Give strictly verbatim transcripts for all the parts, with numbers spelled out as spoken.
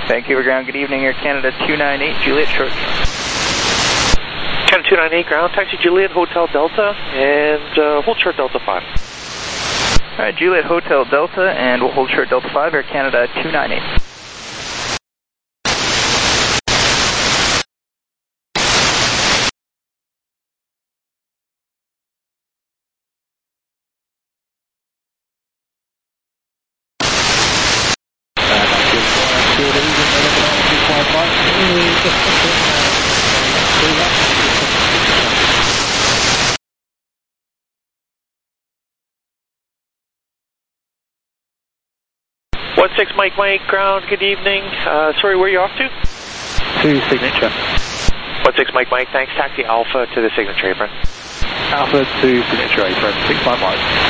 Vancouver ground, good evening, Air Canada two nine eight, Juliet short. Canada two nine eight ground, taxi Juliet Hotel Delta, and uh, hold short Delta five. Alright, Juliet Hotel Delta, and we'll hold short Delta five, Air Canada two nine eight. one six Mike Mike ground, good evening. Uh, sorry, where are you off to? To Signature. one six Mike Mike, thanks. Taxi Alpha to the Signature apron. Alpha to Signature apron, six five Mike.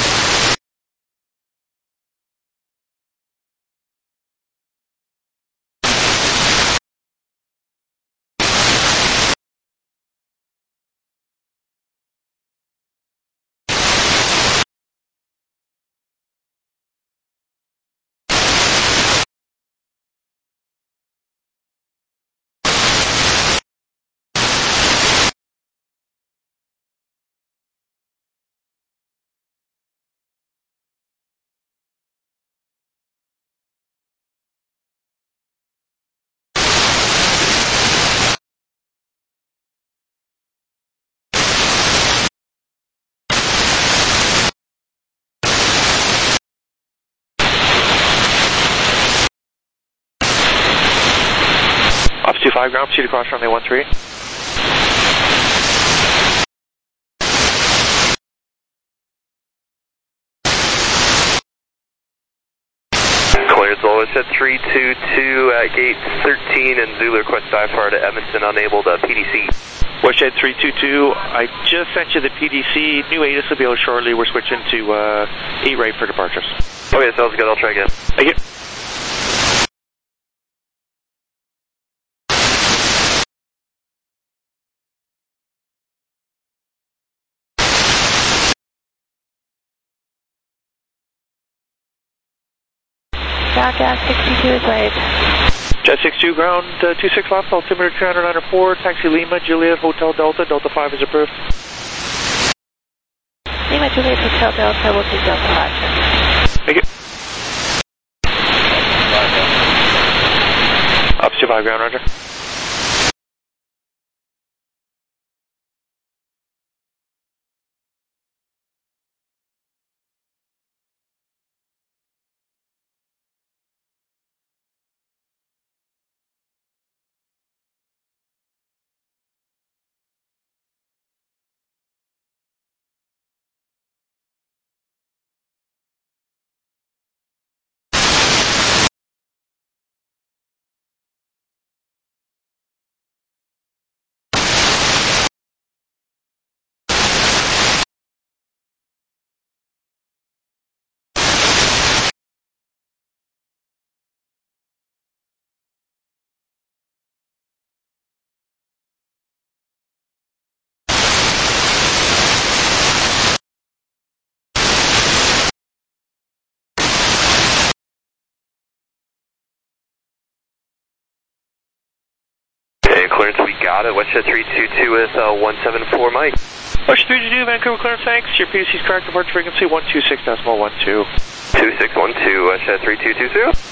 Off two five ground, proceed across runway one three. Cleared Zulu at three two two at gate thirteen and Zulu request dive far to Edmonton, unabled uh, P D C. Westhead three two two, I just sent you the P D C, new A T I S will be out shortly, we're switching to uh, eight right for departures. Okay, sounds good, I'll try again. Thank you. Jackass sixty-two is right. Jet sixty-two ground, uh, two six left, altimeter two hundred nine four, taxi Lima, Juliet Hotel Delta, Delta five is approved. Lima, Juliet Hotel Delta, we'll take Delta five. Thank you. Up two five ground, roger. Clearance, we got it. Westhead three two two with uh, one seven four Mike. Westhead three two two, Vancouver clearance, thanks. Your P D C is correct, departure frequency one two six decimal one two. two six one two, Westhead three two two two.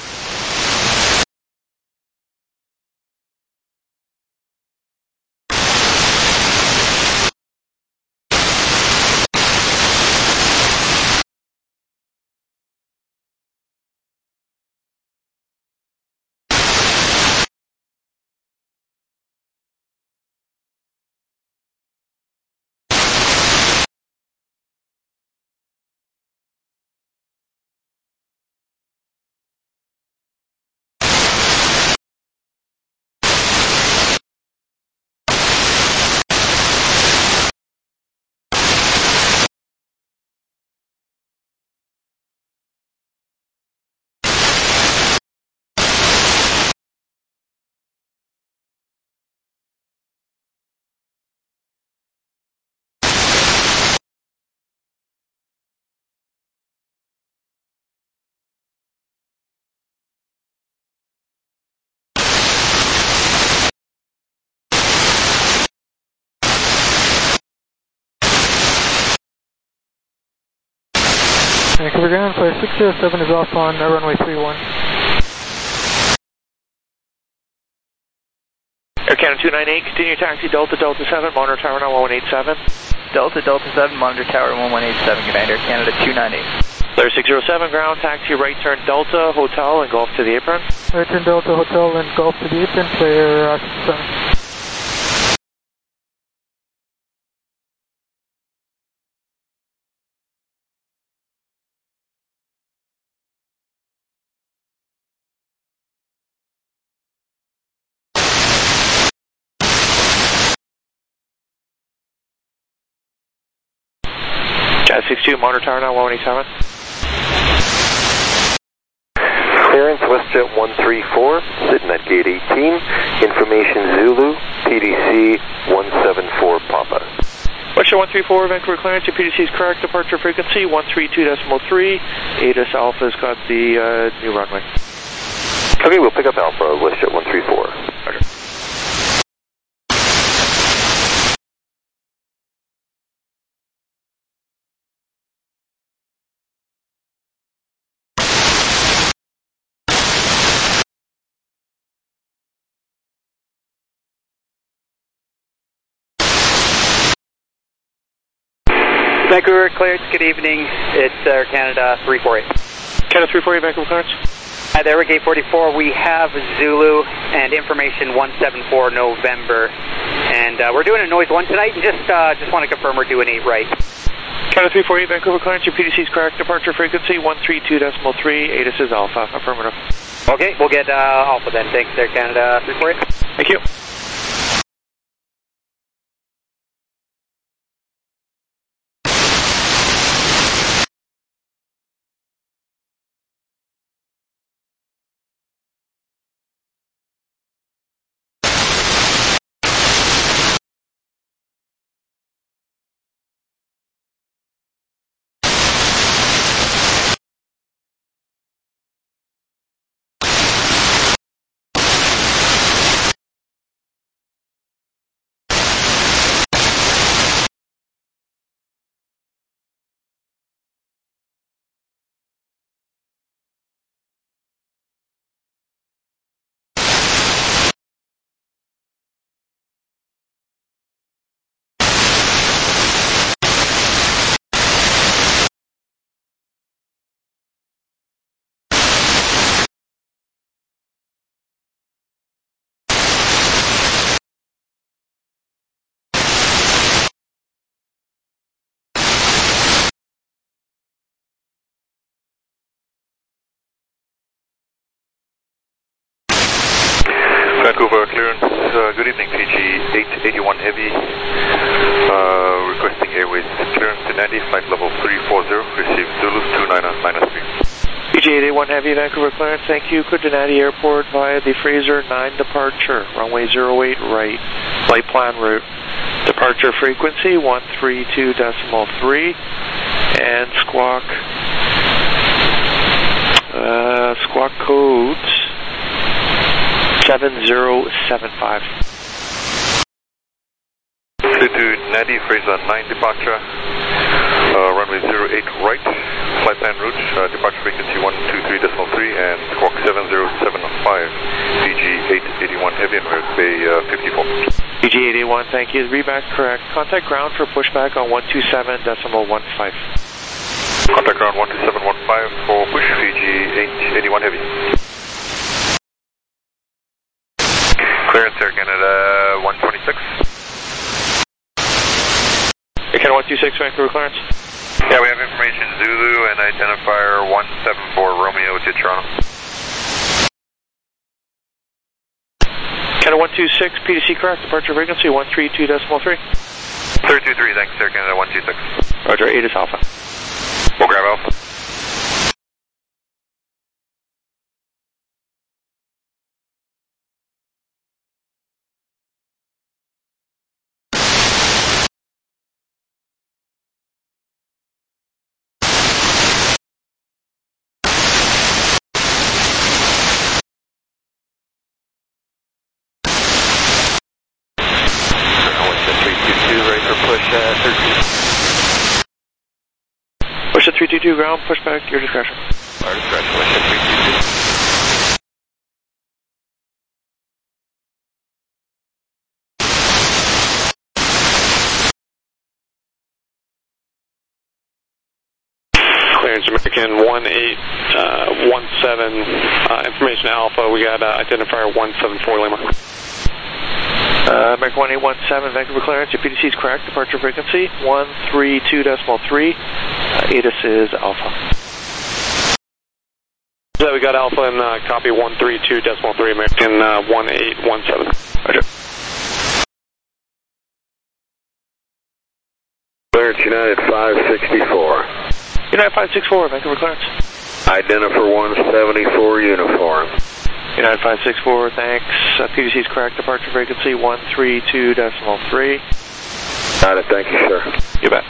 Vancouver ground, flight six zero seven is off on uh, runway three one. Air Canada two nine eight, continue taxi Delta Delta seven, monitor tower now one one eight seven. Delta Delta seven, monitor tower one one eight seven, Commander, Air Canada two nine eight. Clear six zero seven, ground taxi right turn Delta, hotel and golf to the apron. Right turn Delta, hotel and golf to the apron, clear uh, six seven. Jazz six two, monitor tower now one one eight seven. Clearance WestJet one three four, sitting at gate eighteen. Information Zulu, P D C one seven four Papa. WestJet one three four, Vancouver clearance, your P D C is correct, departure frequency one three two point three. ATIS Alpha's got the uh, new runway. Okay, we'll pick up Alpha, WestJet one three four. Roger. Vancouver cleared, good evening. It's Air Canada three four eight. Canada three four eight, Vancouver clearance. Hi there, we're gate forty-four. We have Zulu and information one seven four November. And uh, we're doing a noise one tonight, and just uh, just want to confirm we're doing eight right. Canada three four eight, Vancouver clearance, your P D C is correct, departure frequency one three two point three. ATIS is Alpha, affirmative. Okay, we'll get uh, Alpha then. Thanks, Air Canada three four eight. Thank you. Vancouver clearance, uh, good evening, P G eight eighty-one Heavy, uh, requesting airways clearance to Nandi, flight level three four zero, receive Zulu two nine nine three. P G eight eighty-one Heavy, Vancouver clearance, thank you, clear to Nandi Airport via the Fraser nine departure, runway zero eight right, flight plan route, departure frequency one three two point three, and squawk, uh, squawk codes seven zero seven five. Clear to Nandi, Fraser nine departure, uh, runway zero eight right, flight plan route, uh, departure frequency one two three point three, and squawk seven zero seven five, P G eight eighty-one Heavy, and we're at Bay uh, fifty-four. P G eight eighty-one, thank you, reback correct, contact ground for pushback on one two seven point one five. Contact ground one two seven point one five for push, P G eight eighty-one Heavy. Clearance Air Canada one twenty-six. Air Canada one two six, Vancouver clearance. Yeah, we have information Zulu and identifier one seven four Romeo to Toronto. Canada one two six, P D C correct, departure frequency one three two point three. three two three, thanks Air Canada one two six. Roger, ATIS Alpha. We'll grab Alpha. three two two, ready for push uh, thirteen. three two two ground, push back, your discretion. Our discretion, Westjet three two two. Clearance American one eight one seven, uh, information Alpha, we got uh, identifier one seven four Lima. Uh, American one eight one seven, Vancouver clearance, your P D C is correct, departure frequency one three two decimal three, uh, A T I S is Alpha. So we got Alpha and uh, copy one three two decimal three, American uh, one eight one seven. Roger. Clearance United five sixty-four. United five sixty-four, Vancouver clearance. Identifier one seventy-four uniform. United five sixty-four, thanks. Uh, P D C is correct, departure frequency one three two decimal three. Got it, thank you, sir. You bet.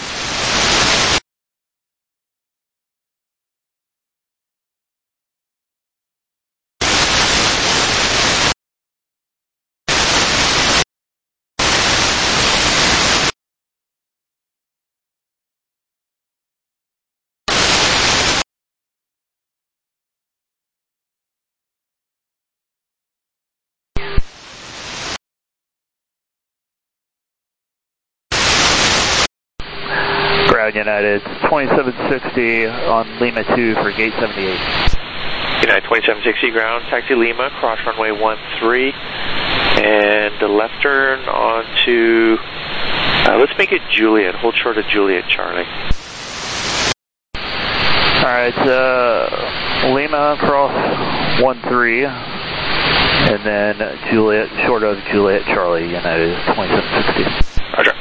Ground United, twenty-seven sixty on Lima two for gate seventy-eight. United twenty-seven sixty ground, taxi Lima, cross runway one three, and the left turn onto, uh, let's make it Juliet, hold short of Juliet, Charlie. Alright, uh, Lima cross one three, and then Juliet, short of Juliet, Charlie, United twenty-seven sixty. Roger.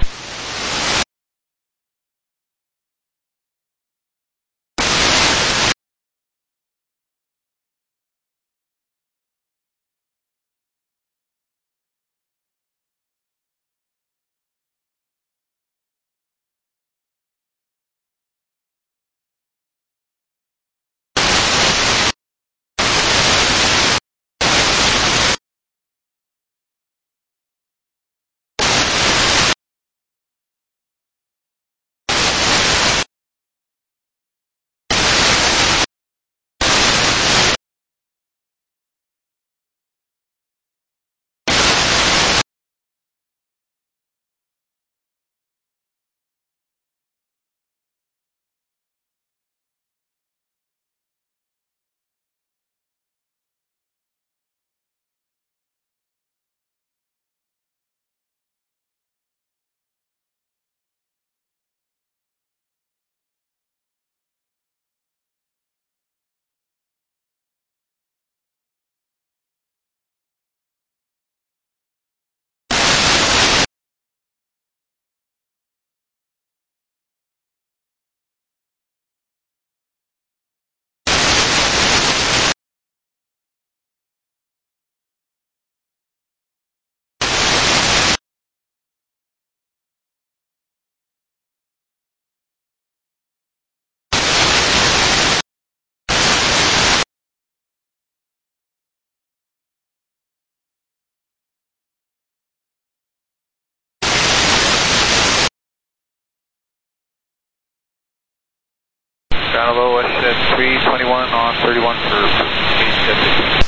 Ground level, Westjet three twenty-one on thirty-one for gate seventy.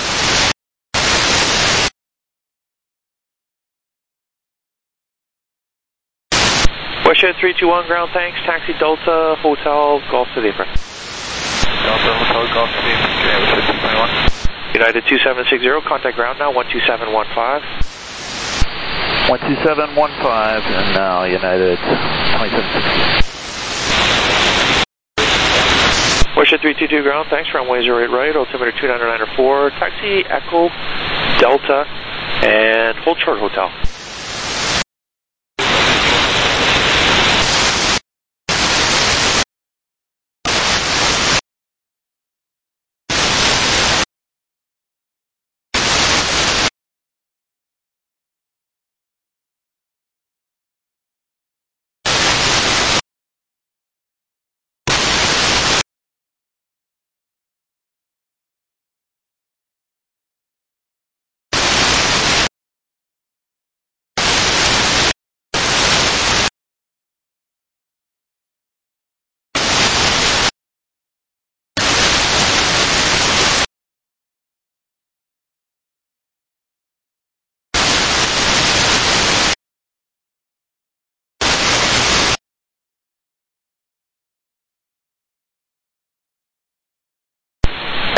Westjet three two one ground, thanks. Taxi Delta, Hotel, Golf to the apron. Delta, Hotel, Golf to the apron, Westjet three twenty-one. United two seven six zero, contact ground now, one two seven one five. one two seven one five, and now United twenty-seven sixty. Westjet three two two ground, thanks. Runway zero eight right, altimeter two nine nine four, taxi Echo Delta, and hold short hotel.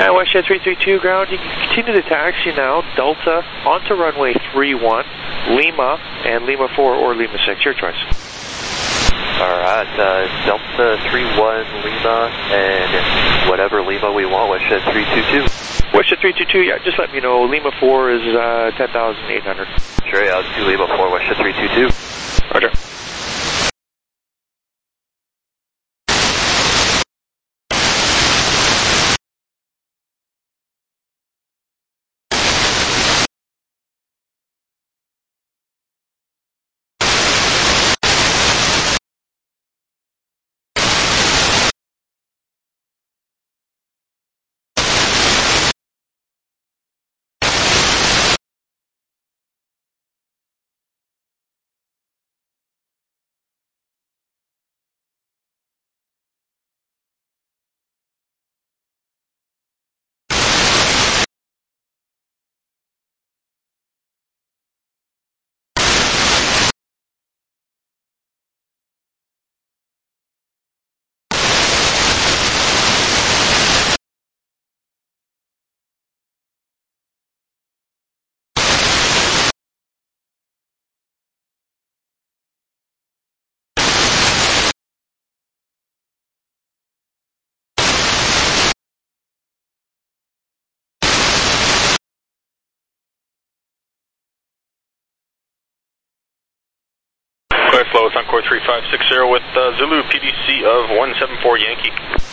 Uh, WestJet three three two ground, you can continue the taxi now, Delta onto runway three one, Lima, and Lima four or Lima six, your choice. Alright, uh, Delta three one Lima, and whatever Lima we want, WestJet three two two. WestJet three two two, yeah, just let me know, Lima four is uh, ten thousand eight hundred. Sure, yeah, let's do Lima four, WestJet three two two. Roger. Clear flow, it's Encore three five six zero with uh, Zulu P D C of one seven four Yankee.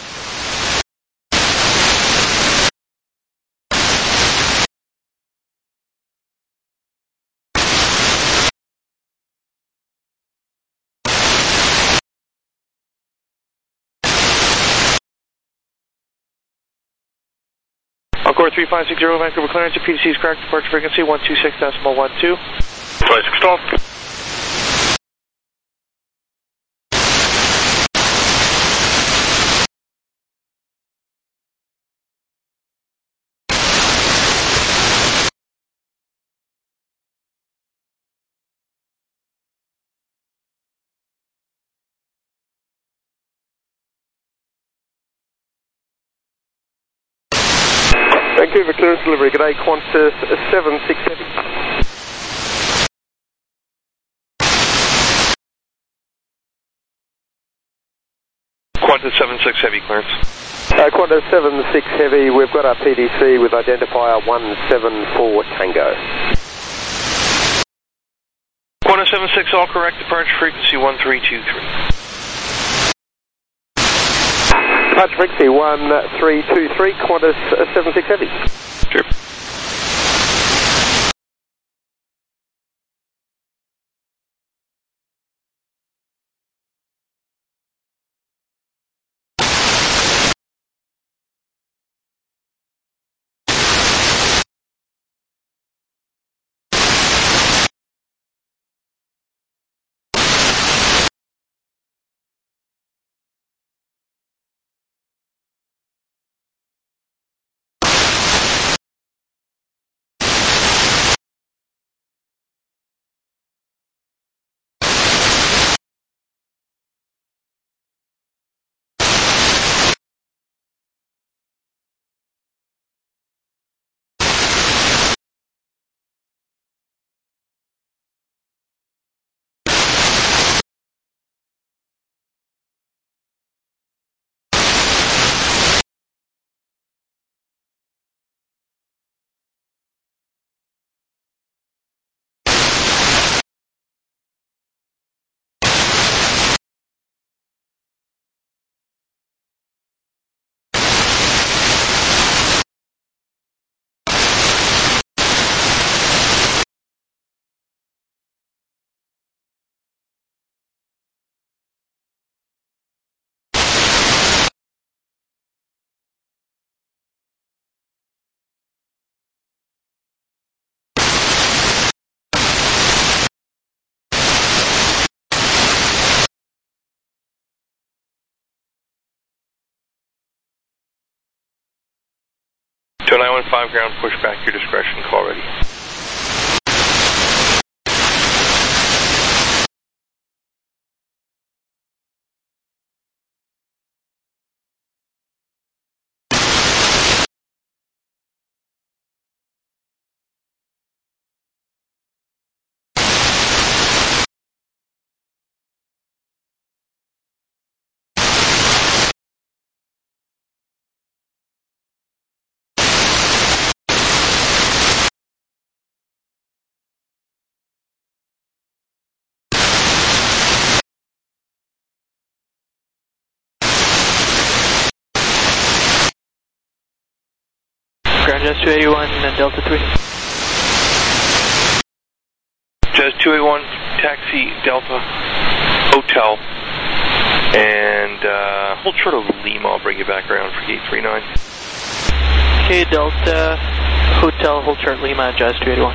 Encore three five six zero, Vancouver clearance, your P D C is correct, departure frequency one two six decimal one two. twenty-six stall. Vancouver clearance delivery, good day, Qantas seven six Heavy. Qantas seven six Heavy clearance. Uh, Qantas seven six Heavy, we've got our P D C with identifier one seven four Tango. Qantas seven six, all correct, departure frequency one three two three. Departure frequency one three two three, Qantas seven six Heavy. Sure. To nine one five ground, push back your discretion, call ready. Jazz two eighty-one and Delta three. Jazz two eighty-one, taxi Delta Hotel, and uh, hold short of Lima. I'll bring you back around for gate three nine. Okay, Delta Hotel, hold short Lima, Jazz two eighty-one.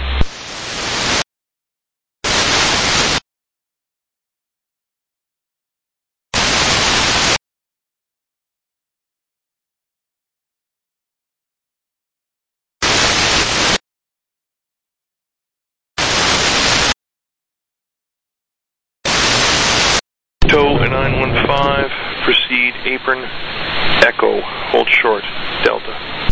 Tow nine one five, proceed apron, Echo, hold short, Delta.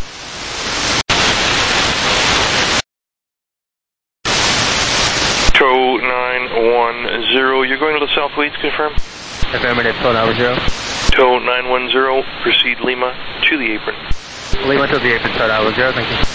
Tow nine one zero, you're going to the South Leeds, confirm? Affirmative, tow nine one zero. Tow nine one zero, proceed Lima to the apron. Lima to the apron, tow nine one zero, thank you.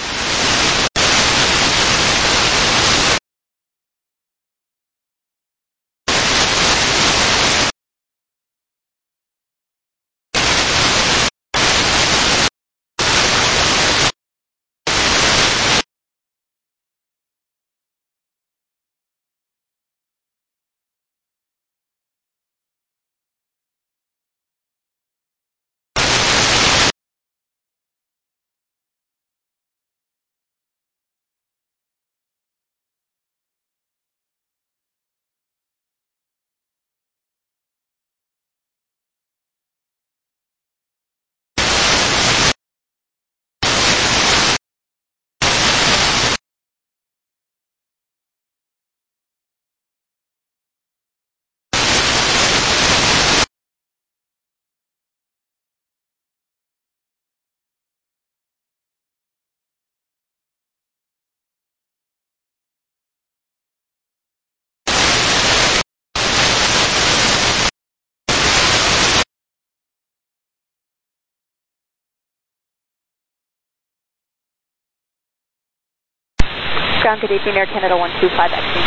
Ground, good evening, Air Canada one two five, exiting.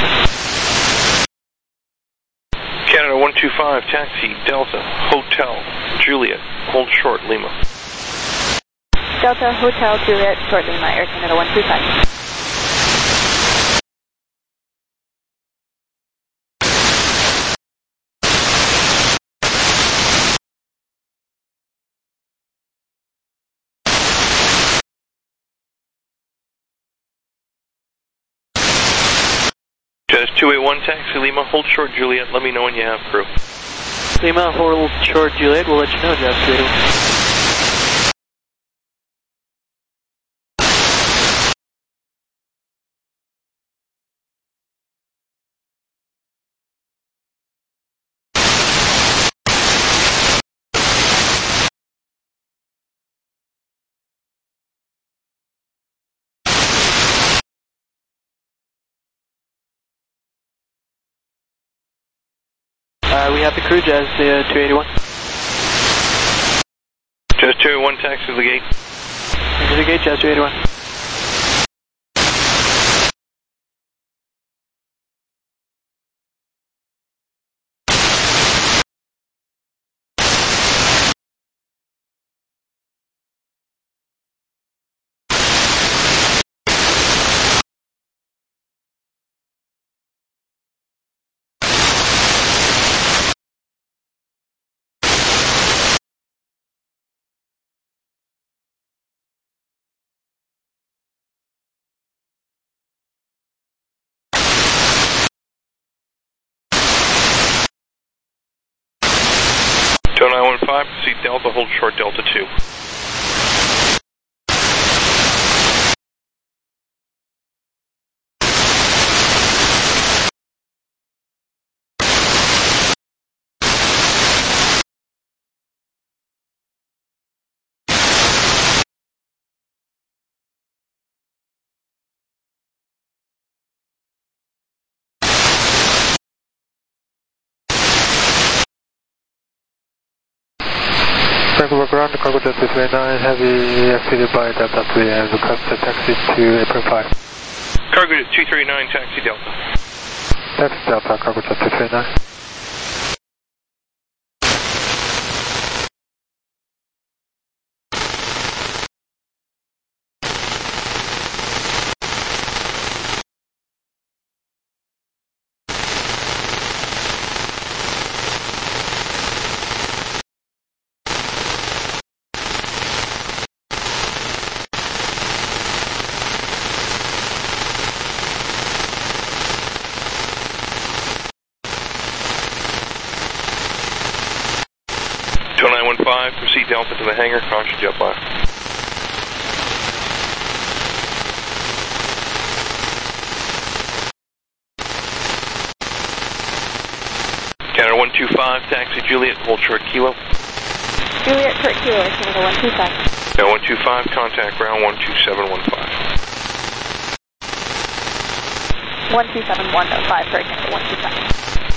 Canada one two five, taxi, Delta, Hotel, Juliet, hold short, Lima. Delta, Hotel, Juliet, short Lima, Air Canada one two five. Jazz two eighty-one, taxi Lima, hold short Juliet, let me know when you have crew. Lima, hold short Juliet, we'll let you know, Jazz two eighty-one. Uh, we have the crew, Jazz uh, two eighty-one. Jazz two eighty-one, taxi to the gate. Into the gate, Jazz two eighty-one. Tow nine one five, proceed Delta, hold short Delta two. Vancouver ground, cargo jet two three nine, heavy exceeded by Delta three and request a taxi to apron five. Cargo jet two three nine, taxi Delta. Taxi Delta, cargo jet two three nine. nine one five, proceed Delta to the hangar, caution jet blast. Canada one two five, taxi Juliet, hold short kilo. Juliet, short kilo, Canada one two five. Canada one two five, contact ground one two seven one five. one two seven one five, sorry, Canada one two five.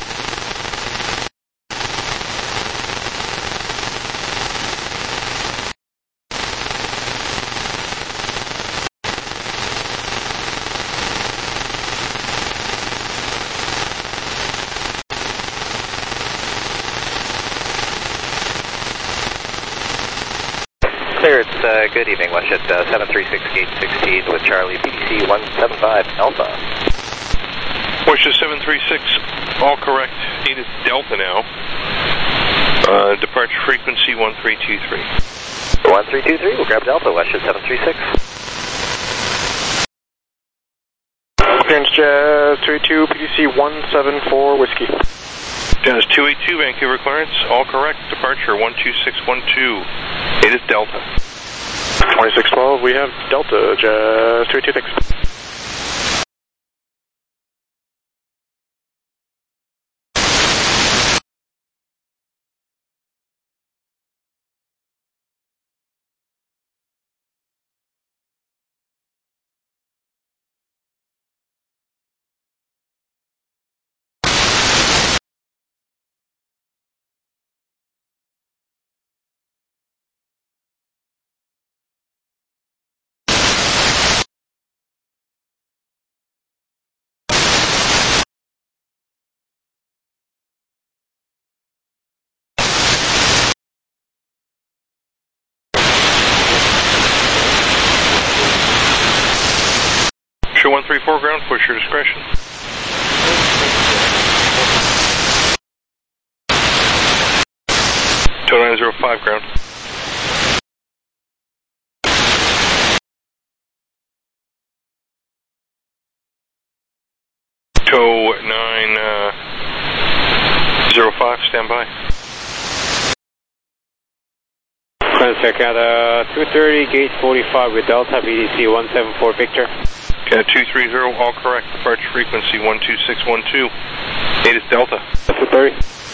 Clear, it's uh, good evening, WestJet uh, seven three six gate sixteen with Charlie, P D C one seven five Alpha. WestJet seven three six, all correct, it is Delta now. Uh, departure frequency one three two three. one three two three, we'll grab Delta, WestJet seven three six. Clearance Jazz two eighty-two, P D C one seven four Whiskey. Jazz two eighty-two, Vancouver clearance, all correct, departure one two six one two, it is Delta. twenty-six twelve, we have Delta, Jazz two eighty-two, thanks. one three four ground, push your discretion. two nine zero five ground. two nine zero five, stand by. Transfer Canada two thirty, gate forty-five with Delta, B D C one seven four Victor. Canada two three zero, all correct, departure frequency one two six one two, it is Delta. two thirty.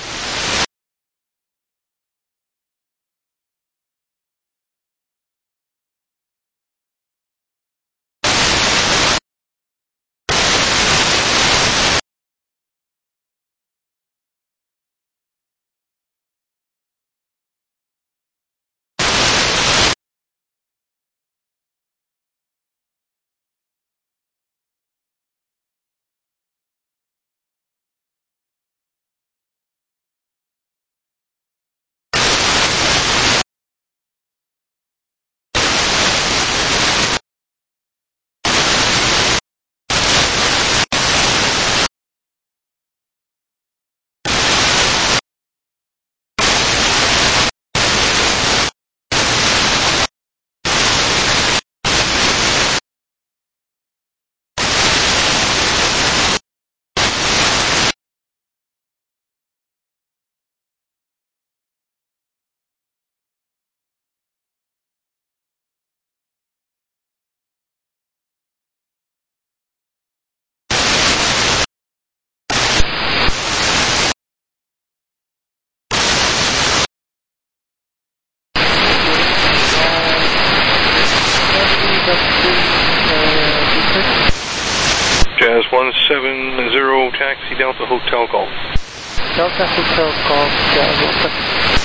Jazz one seven zero, taxi Delta Hotel Golf. Delta Hotel Golf, Jazz.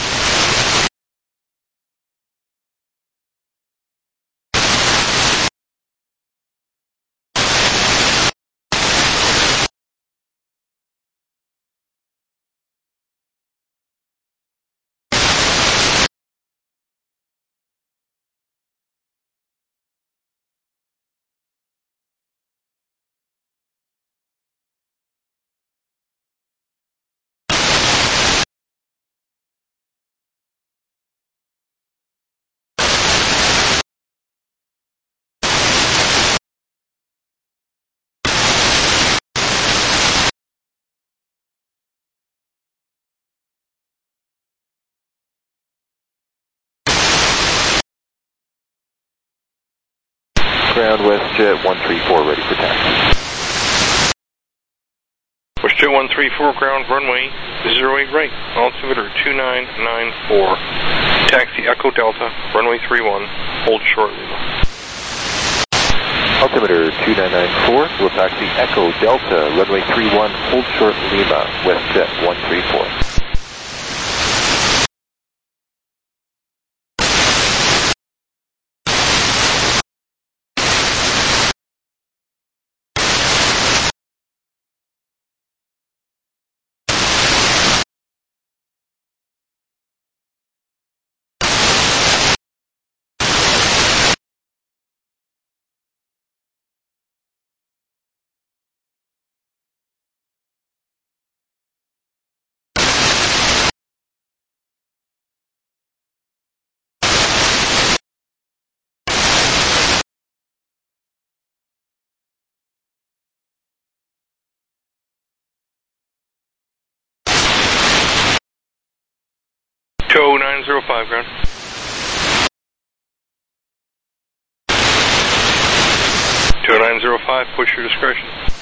ground, WestJet one three four, ready for taxi. WestJet one three four, ground, runway zero eight right, altimeter two nine nine four. Taxi Echo Delta, runway three one, hold short Lima. Altimeter two nine nine four, will taxi Echo Delta, runway three one, hold short Lima, WestJet one three four. two nine zero five, ground. two nine zero five, push your discretion.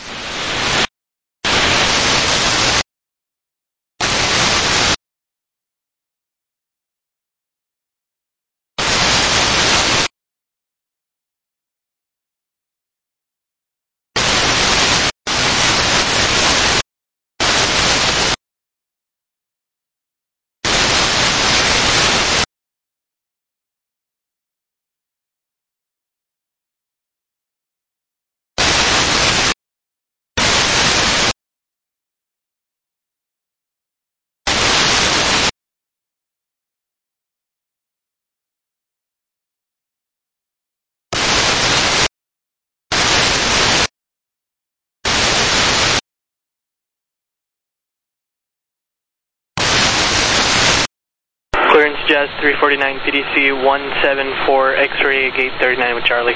Clearance Jazz three forty-nine P D C one seven four X-ray gate thirty-nine with Charlie.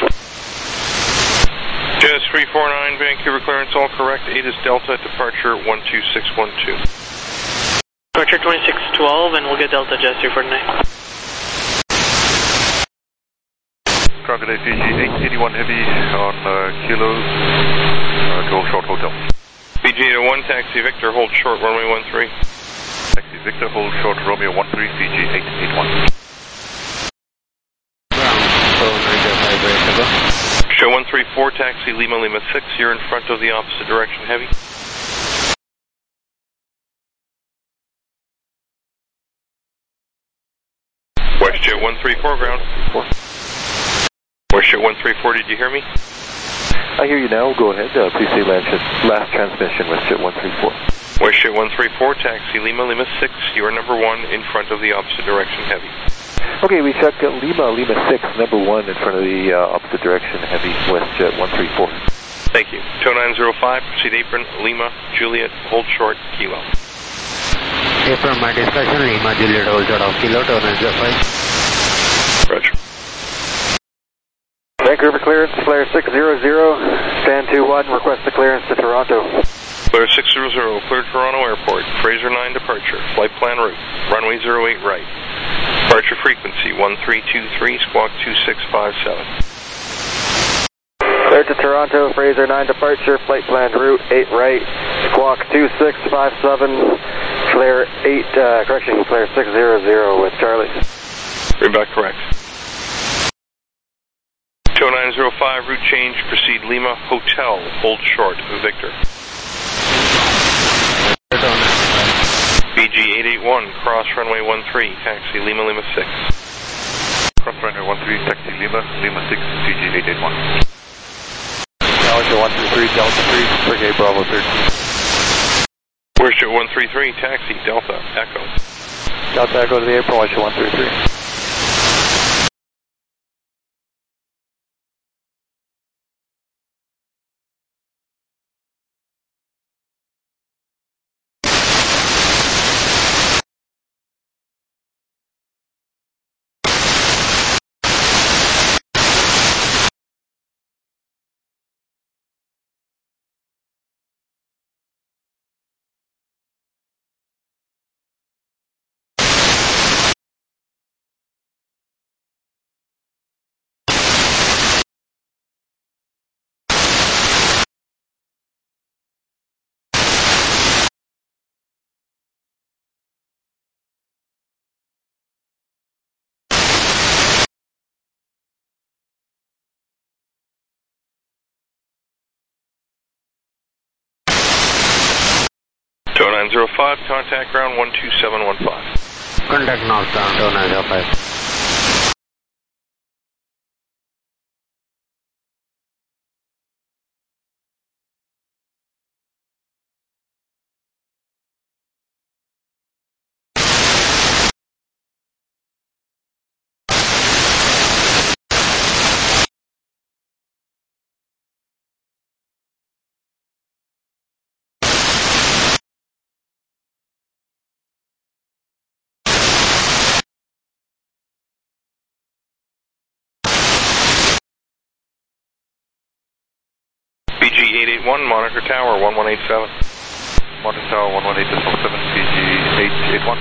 Jazz three forty-nine, Vancouver clearance, all correct. eight is Delta, departure one two six one two. Departure twenty-six twelve, and we'll get Delta Jazz three forty-nine. Crocodile P G eight eighty-one heavy on uh, Kilo, uh, to hold short hotel. P G eight oh one, taxi Victor, hold short, runway one three. Taxi Victor, hold short, Romeo one three, P G eight eighty-one. Show one three four, taxi Lima Lima six, you're in front of the opposite direction, heavy. WestJet one three four, ground. WestJet one three four, did you hear me? I hear you now, go ahead, uh, please say last, last transmission, WestJet one three four. WestJet one three four, taxi Lima Lima six, you are number one in front of the opposite direction, heavy. Okay, we check uh, Lima Lima six, number one in front of the uh, opposite direction, heavy, WestJet one three four. Thank you. two nine zero five, proceed apron, Lima, Juliet, hold short, Kilo. Apron, my discussion, Lima, Juliet, hold short of Kilo, two nine zero five. Roger. Vancouver clearance, flare six zero zero, stand two one, request the clearance to Toronto. Flare six zero zero, clear Toronto Airport, Fraser nine departure, flight plan route, runway zero eight right. Departure frequency one three two three, squawk two six five seven. Clear to Toronto, Fraser nine departure, flight plan route eight right, squawk two six five seven, flare eight, uh, correction, flare six zero zero with Charlie. Bring back correct. two nine zero five, route change, proceed Lima Hotel, hold short, Victor. B G eight eight one, cross runway one three, taxi Lima Lima six. Cross runway one three, taxi Lima, Lima six, P G eight eight one. Delta one three three, Delta three, Brigade Bravo thirteen. WestJet one three three, taxi Delta, Echo. Delta Echo to the apron, WestJet one three three. two nine zero five, contact ground one two seven one five. Contact northbound two nine zero five. B G eight eight one, monitor tower one one eight seven. Monitor tower one one eight seven, B G eight eight one.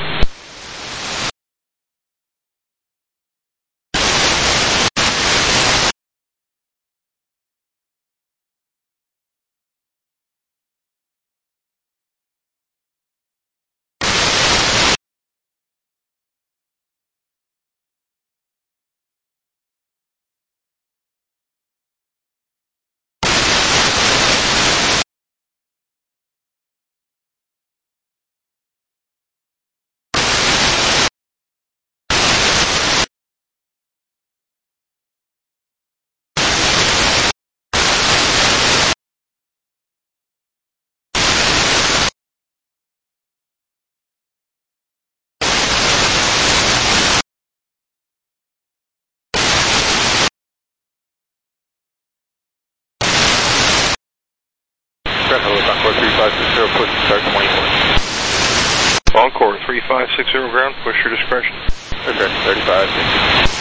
Encore three five six zero, push start twenty-four. Encore three five six zero ground, push your discretion. Okay, thirty-five, thank you.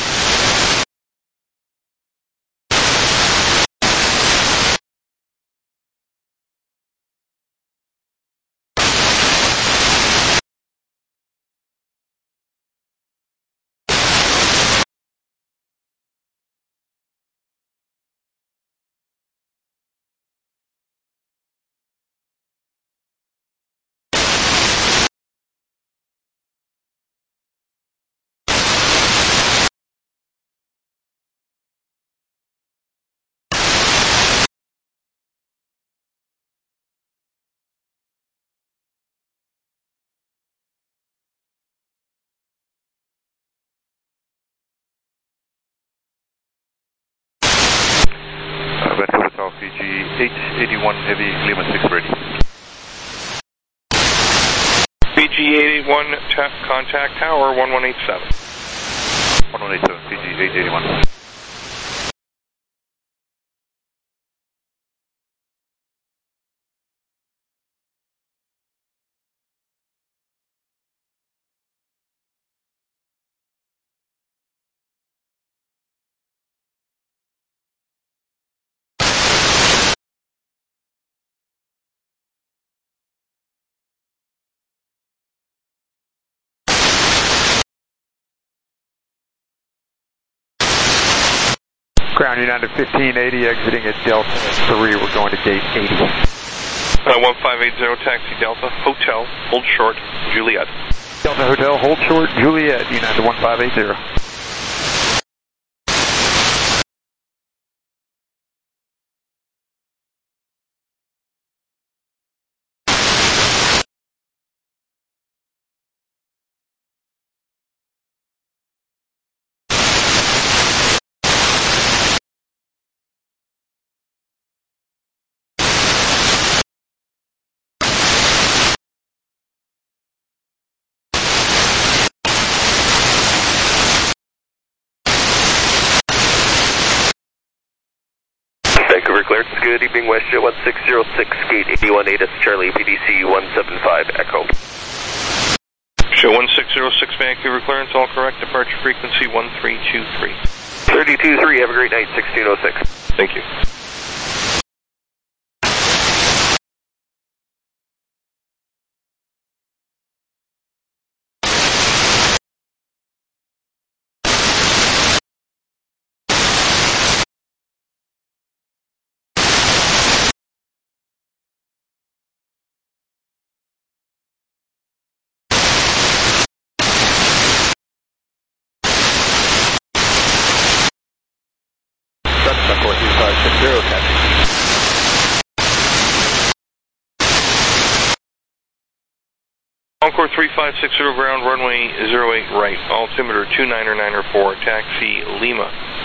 Vancouver South P G eight eighty-one Heavy, Lima six ready. B G eight eight one, contact tower one one eight seven. one one eight seven, P G eight eighty-one. Ground United fifteen eighty, exiting at Delta three, we're going to gate eighty. Uh, one five eight zero, taxi Delta, Hotel, hold short, Juliet. Delta Hotel, hold short, Juliet, United one five eight zero. Vancouver clearance, good evening, WestJet one six zero six, gate eighty-one, A D I S Charlie, P D C one seven five, Echo. Show one six zero six, Vancouver clearance, all correct, departure frequency one three two three. thirty-two three, have a great night, sixteen oh six. Thank you. Encore three five six zero ground, runway zero eight right, altimeter two niner niner four, taxi Lima.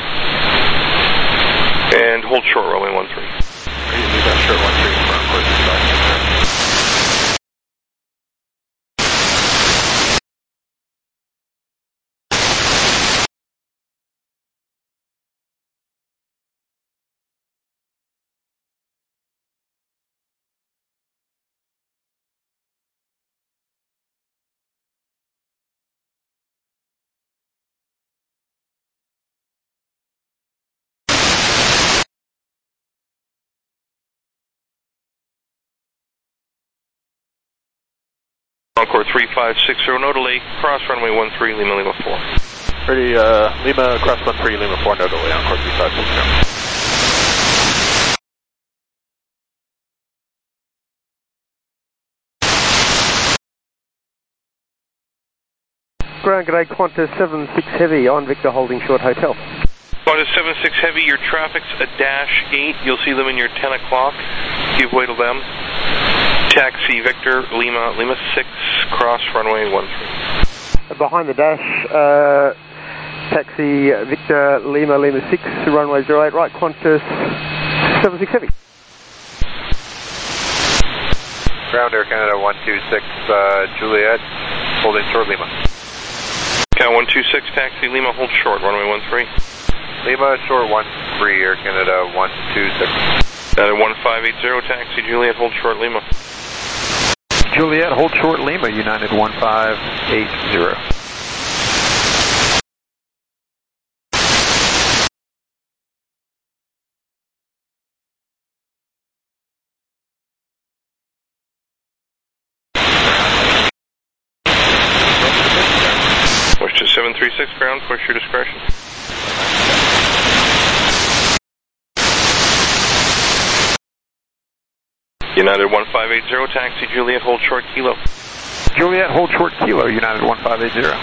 And hold short, runway one three. Leave that short one three for Encore three five six zero. Encore three five six zero, no delay, cross runway one three, Lima Lima four. Ready, uh, Lima, cross one three, Lima four, no delay, Encore three five six zero. Ground grade Qantas seven six Heavy on Victor holding short hotel. Qantas seven six Heavy, your traffic's a dash eight, you'll see them in your ten o'clock, give way to them. Taxi Victor, Lima, Lima six, cross runway one three. Behind the dash, uh, taxi Victor, Lima, Lima six, runway zero eight right, Qantas seven six Heavy. Ground Air Canada one two six, uh, Juliet, holding short Lima. Count one two six, taxi Lima, hold short, runway one three. Lima, short one three, Air Canada one two six. United one five eight zero, taxi Juliet, hold short Lima. Juliet, hold short Lima, United one five eight zero. Push to seven three six ground, push your discretion. United one five eight zero, taxi Juliet, hold short Kilo. Juliet, hold short Kilo, United one five eight zero.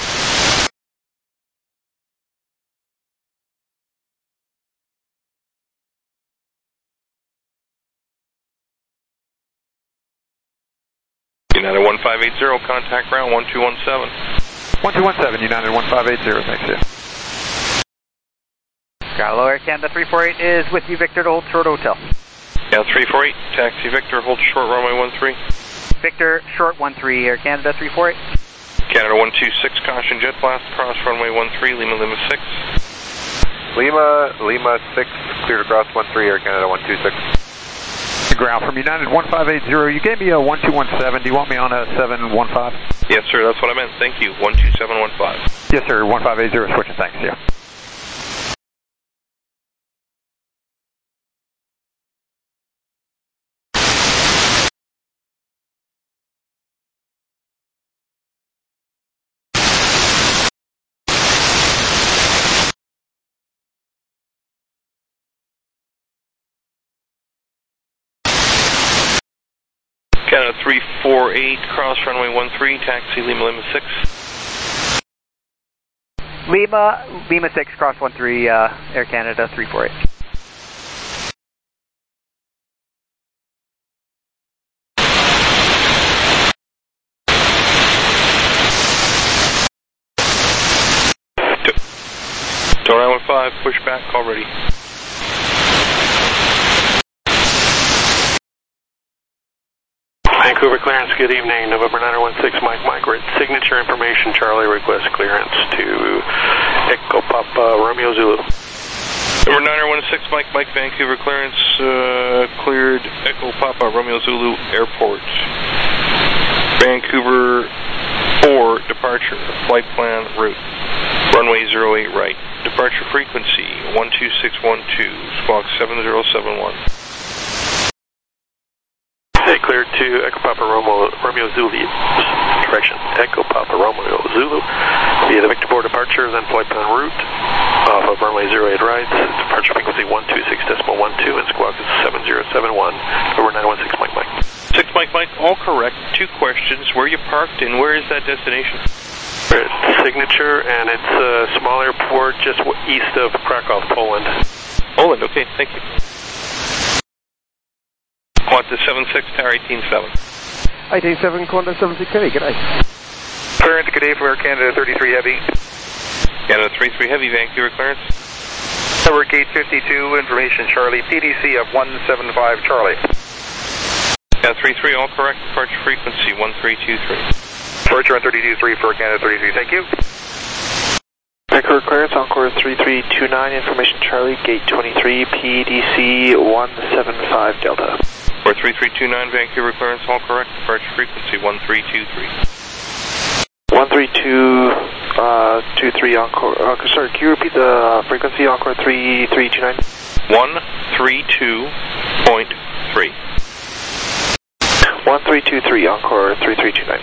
United one five eight zero, contact ground one two one seven. one two one seven, United one five eight zero, thanks you. Ground Low Air Canada three four eight is with you, Victor, to hold short hotel. Yeah, three four eight, taxi Victor, hold short runway one three. Victor, short one three, Air Canada three four eight. Canada one two six, caution jet blast, cross runway one three, Lima Lima six. Lima, Lima six, cleared across one three, Air Canada one two six. Ground from United one five eight zero, you gave me a one two one seven, do you want me on a seven one five? Yes sir, that's what I meant, thank you, one two seven one five. Yes sir, one five eight zero, switching, thanks, yeah. Canada three four eight, cross runway one three, taxi Lima Lima six. Lima, Lima six, cross one three, uh, Air Canada three four eight. Door nine one five, push back, call ready. Vancouver clearance, good evening. November nine one six, Mike Mike. Signature information, Charlie, request clearance to Echo Papa Romeo Zulu. Number nine one six, Mike Mike, Vancouver clearance, uh, cleared Echo Papa Romeo Zulu Airport. Vancouver four, departure, flight plan route, runway zero eight right. Departure frequency one two six one two, squawk seven zero seven one. They cleared to Echo Papa Romeo, Romeo Zulu, direction Echo Papa Romeo Zulu, via the Victor four departure, then flight plan route, off of runway zero eight right, departure frequency one two six point one two, and squawk is seven zero seven one, over nine one six Mike Mike. six Mike Mike, all correct. Two questions, where you parked and where is that destination? Signature, and it's a small airport just east of Krakow, Poland. Poland, okay, thank you. Qantas seven six, Tower eighteen seven. eighteen seven, Qantas seven six Heavy, g'day. Clearance, good day for Air Canada thirty-three Heavy. Canada thirty-three Heavy, Vancouver clearance. Over gate fifty-two, information Charlie, P D C of one seven five Charlie. Canada thirty-three, all correct, departure frequency one three two three. Departure on thirty-two three for Canada thirty-three, thank you. Vancouver clearance, Encore three three two nine, information Charlie, gate twenty-three, P D C one seven five Delta. Or three three two nine, Vancouver clearance, all correct, departure frequency one three two three. one three two three, Encore, uh, sorry, can you repeat the uh, frequency, Encore three three two nine? one three two point three. one three two three, Encore three three two nine.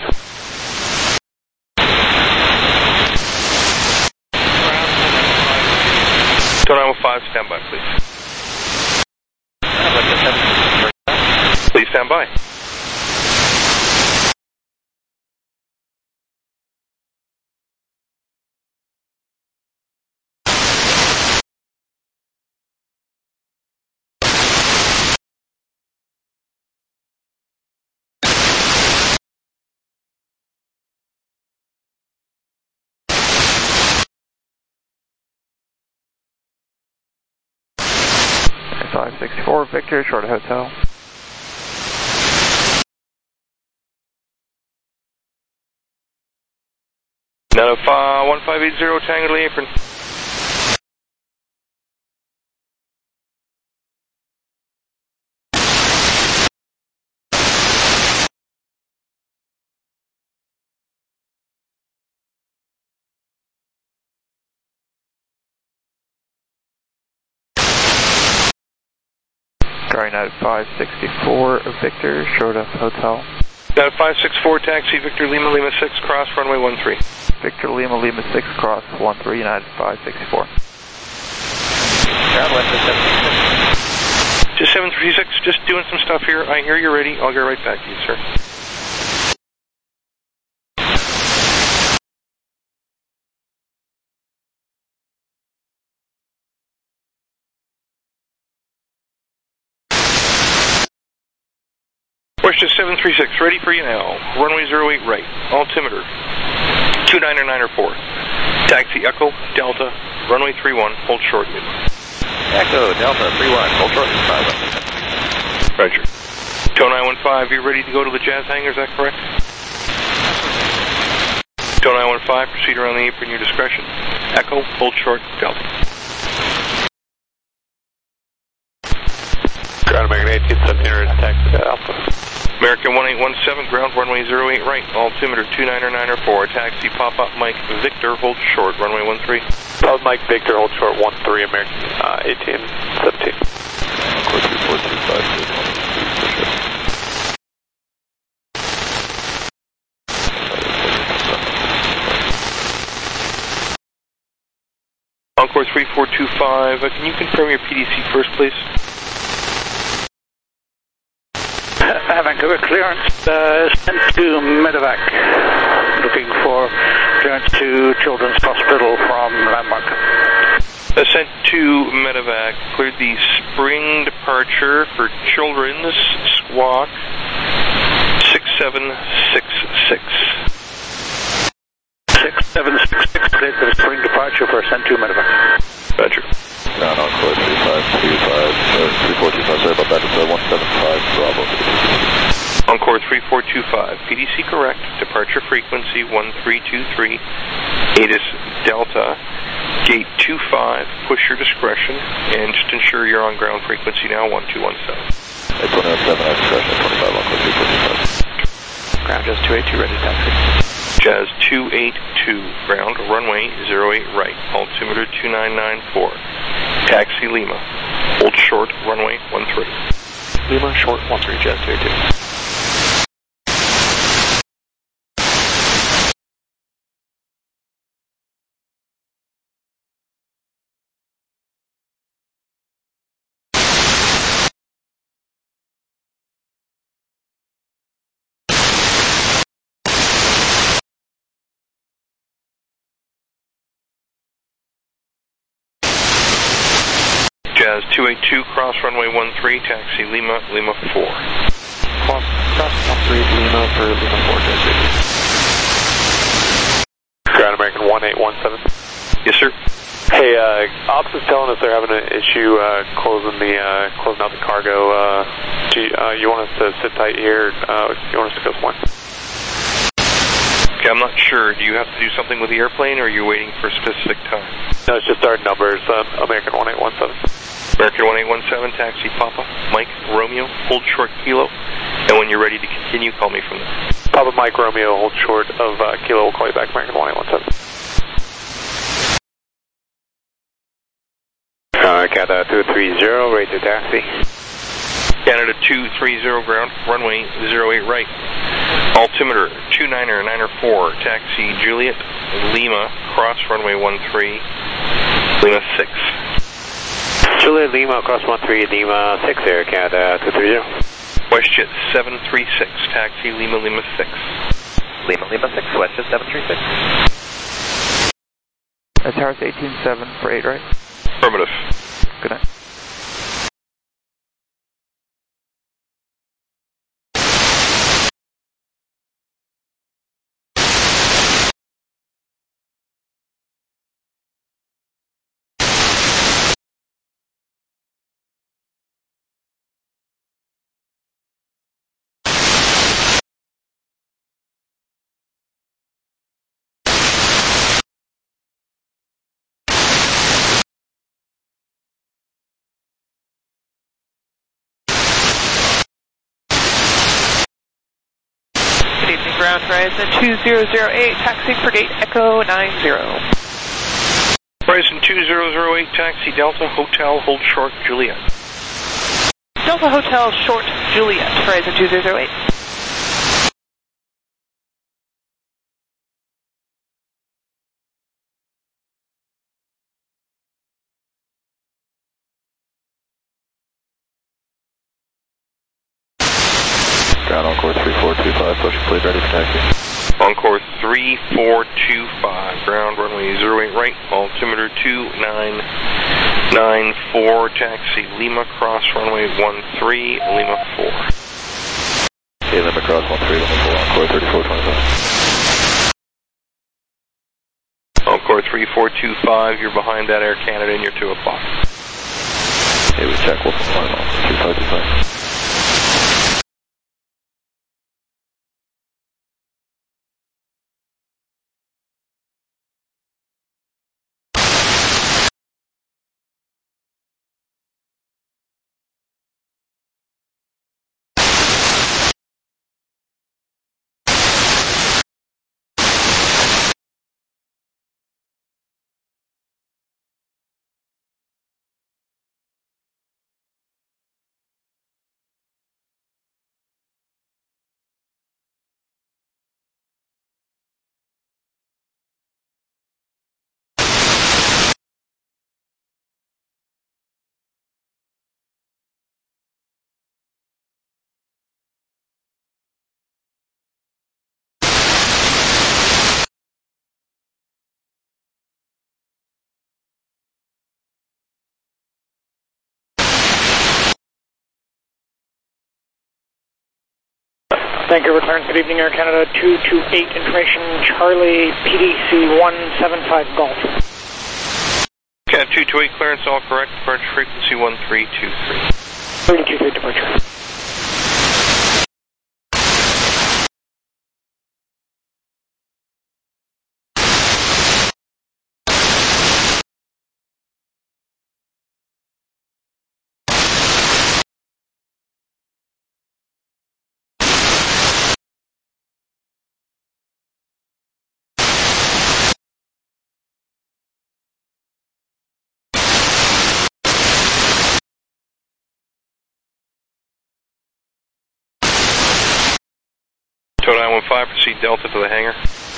two nine one five, stand by, please. Please stand by. five six four, Victor, short of hotel. Now, uh, one five eight zero, Tango to the apron. Sorry, United five sixty-four, Victor, short of hotel. United five six four, taxi, Victor Lima, Lima six, cross, runway one three. Victor Lima, Lima six, cross, one three, United five sixty-four. Just seven three six, just doing some stuff here. I hear you're ready. I'll get right back to you, sir. Western seven three six, ready for you now. Runway zero eight right, altimeter two nine nine or four. Taxi Echo, Delta, runway three one, hold short. Echo, Delta, three one, hold short. Roger. two nine one five, you're ready to go to the Jazz hangar, is that correct? two nine one five, proceed around the apron, your discretion. Echo, hold short, Delta. Ground American eighteen seven here, taxi Alpha. American one eight one seven, ground runway zero eight right, altimeter two nine nine or four, taxi pop-up Mike Victor, hold short, runway one three. Pop Mike Victor, hold short, one three, American uh, eighteen seventeen. Encore three four two five, uh, can you confirm your P D C first, please? Uh, Vancouver clearance uh, sent to Medevac, looking for clearance to Children's Hospital from Landmark. Uh, sent to Medevac, cleared the spring departure for Children's, squawk six seven six six. six seven six six, cleared for the spring departure for sent to Medevac. Roger. No, no, Encore three five two five, three four two five, sorry about that, it's uh, one seven five, Bravo. Encore three four two five, P D C correct, departure frequency one three two three, A T I S Delta, gate two five, push your discretion, and just ensure you're on ground frequency now, one two one seven. At two one seven, I discretion, twenty-five, Encore three four two five. Ground Jazz two eight two, ready taxi. Jazz two eight two, ground runway zero eight right, altimeter two nine nine four. Taxi Lima, hold short, runway one three. Lima, short, one three, Jazz two eight two. Jazz two eight two, cross runway one three, taxi Lima, Lima four. Cross, cross, one three Lima for Lima four, Ground American one eight one seven. Yes, sir. Hey, uh, Ops is telling us they're having an issue uh, closing the uh, closing out the cargo. Uh, do you, uh, you want us to sit tight here? Uh, you want us to go somewhere? Okay, I'm not sure. Do you have to do something with the airplane, or are you waiting for a specific time? No, it's just our numbers. Uh, American one eight one seven. American one eight one seven, taxi Papa, Mike, Romeo, hold short Kilo, and when you're ready to continue, call me from there. Papa Mike Romeo, hold short of uh, Kilo, we'll call you back, American one eight one seven. Uh, Canada two three zero, ready to taxi. Canada two three zero ground, runway zero eight right. Altimeter two niner niner four, taxi Juliet, Lima, cross runway one three, Lima six. Juliet Lima, cross one three, Lima six, Air Canada two three zero. WestJet seven three six, taxi Lima Lima six. Lima Lima six, WestJet seven three six. Uh, Towers eighteen seven for eight, right? Affirmative. Good night. Ground Horizon two zero zero eight, taxi for gate Echo nine zero. Horizon two zero zero eight, taxi Delta Hotel, hold short Juliet. Delta Hotel, short Juliet, Horizon two zero zero eight. Ground Encore three four two five, push please ready for taxi. Encore three four two five, ground runway zero eight right, altimeter two nine nine four, taxi Lima, cross runway one three, Lima four. Okay, Lima cross one three, Lima four, Encore thirty-four twenty-five. Encore three four two five, you're behind that Air Canada and you're two o'clock. Okay, we check Wolf one two five two five. Thank you for clearance. Good evening, Air Canada two two eight, information Charlie P D C one seven five Golf. Canada two two eight, clearance all correct, departure frequency one three two three. three two three departure. Total nine one five, proceed Delta to the hangar.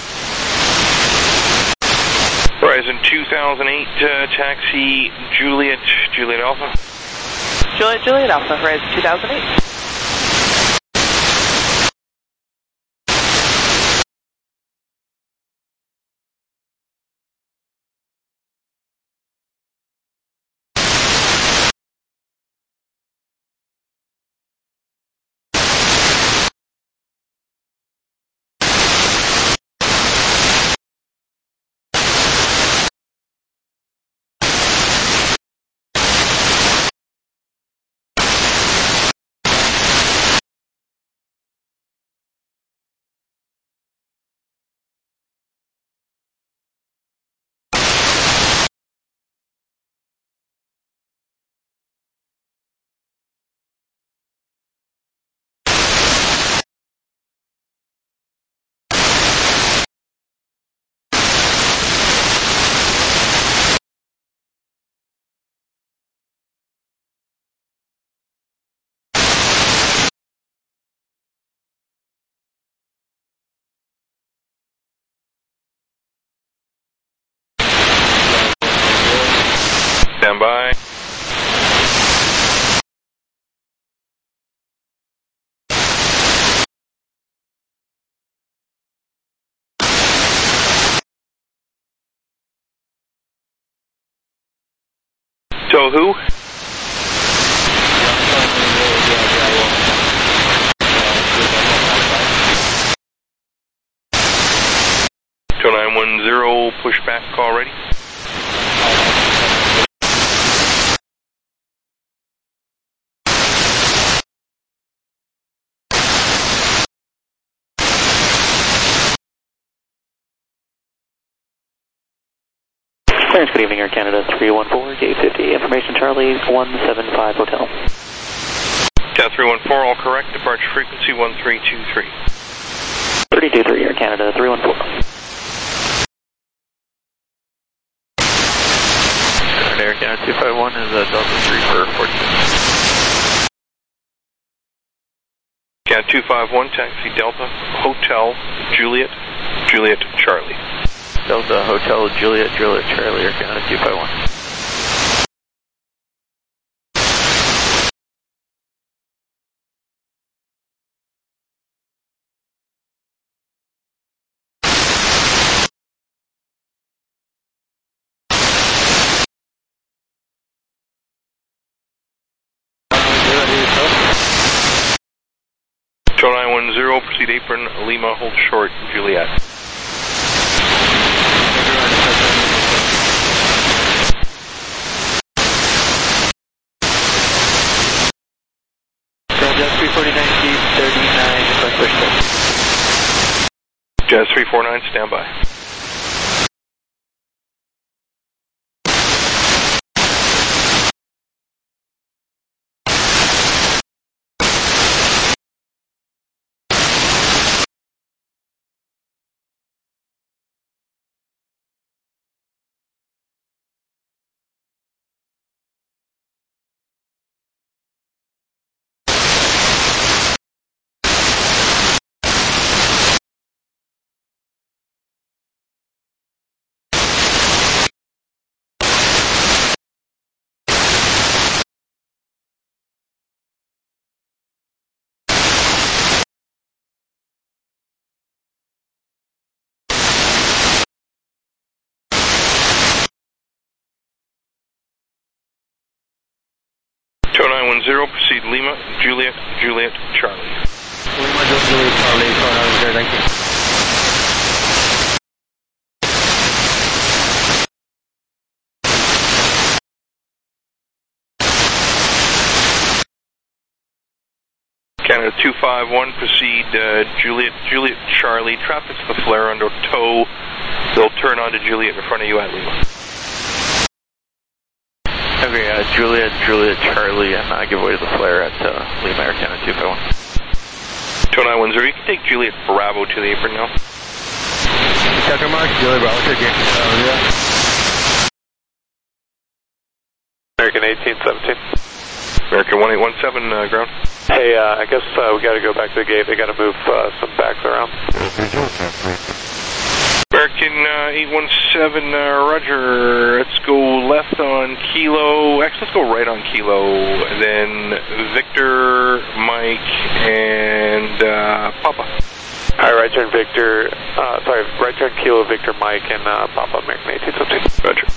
Horizon two thousand eight, uh, taxi Juliet, Juliet Alpha. Juliet, Juliet Alpha, Horizon two thousand eight. Stand by. So who? two nine one zero, pushback call ready. Clearance, good evening, Air Canada three one four, gate fifty, information Charlie one seven five Hotel. Cat three one four, all correct, departure frequency one three two three. three two three, Air Canada three one four. Air Canada two five one is a Delta three for fourteen. Cat two five one, taxi Delta, Hotel, Juliet, Juliet, Charlie. Delta, Hotel, Juliet, Juliet, Charlie, Air Canada two five one. two nine one zero, proceed apron, Lima, hold short, Juliet. three forty-nine feet, thirty-nine, Jazz three four nine, stand by. two nine one zero, proceed Lima, Juliet, Juliet, Charlie. Lima, Juliet, Charlie, thank you. Canada two five one, proceed uh, Juliet, Juliet, Charlie, traffic's the flare under tow. They'll turn onto Juliet in front of you at Lima. Okay, uh, Juliet, Juliet, Charlie, and uh, give way to the flare at uh, Lima, Air Canada two five one. two nine one zero, you can take Juliet Bravo to the apron now. Checker mark, Juliet Bravo to the apron. American eighteen seventeen. American one eight one seven, uh, ground. Hey, uh, I guess uh, we got to go back to the gate. They got to move uh, some backs around. American uh, eight one seven, uh, roger. Let's go left on Kilo. Actually, let's go right on Kilo. Then Victor, Mike, and uh, Papa. All right, right turn Victor. Uh, sorry, right turn Kilo, Victor, Mike, and uh, Papa, American eighteen seventeen. Roger.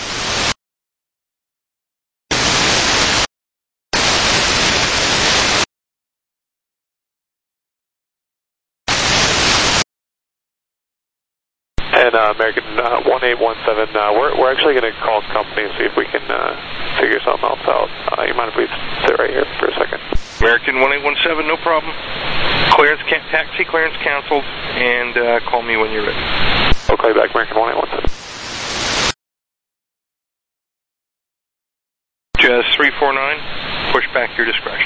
And uh, American uh, one eight one seven, uh, we're, we're actually going to call company and see if we can uh, figure something else out. Uh, you mind if we sit right here for a second? American one eight one seven, no problem. Clearance, can taxi clearance canceled, and uh, call me when you're ready. I'll call you back, American one eight one seven. Jazz three four nine, push back your discretion.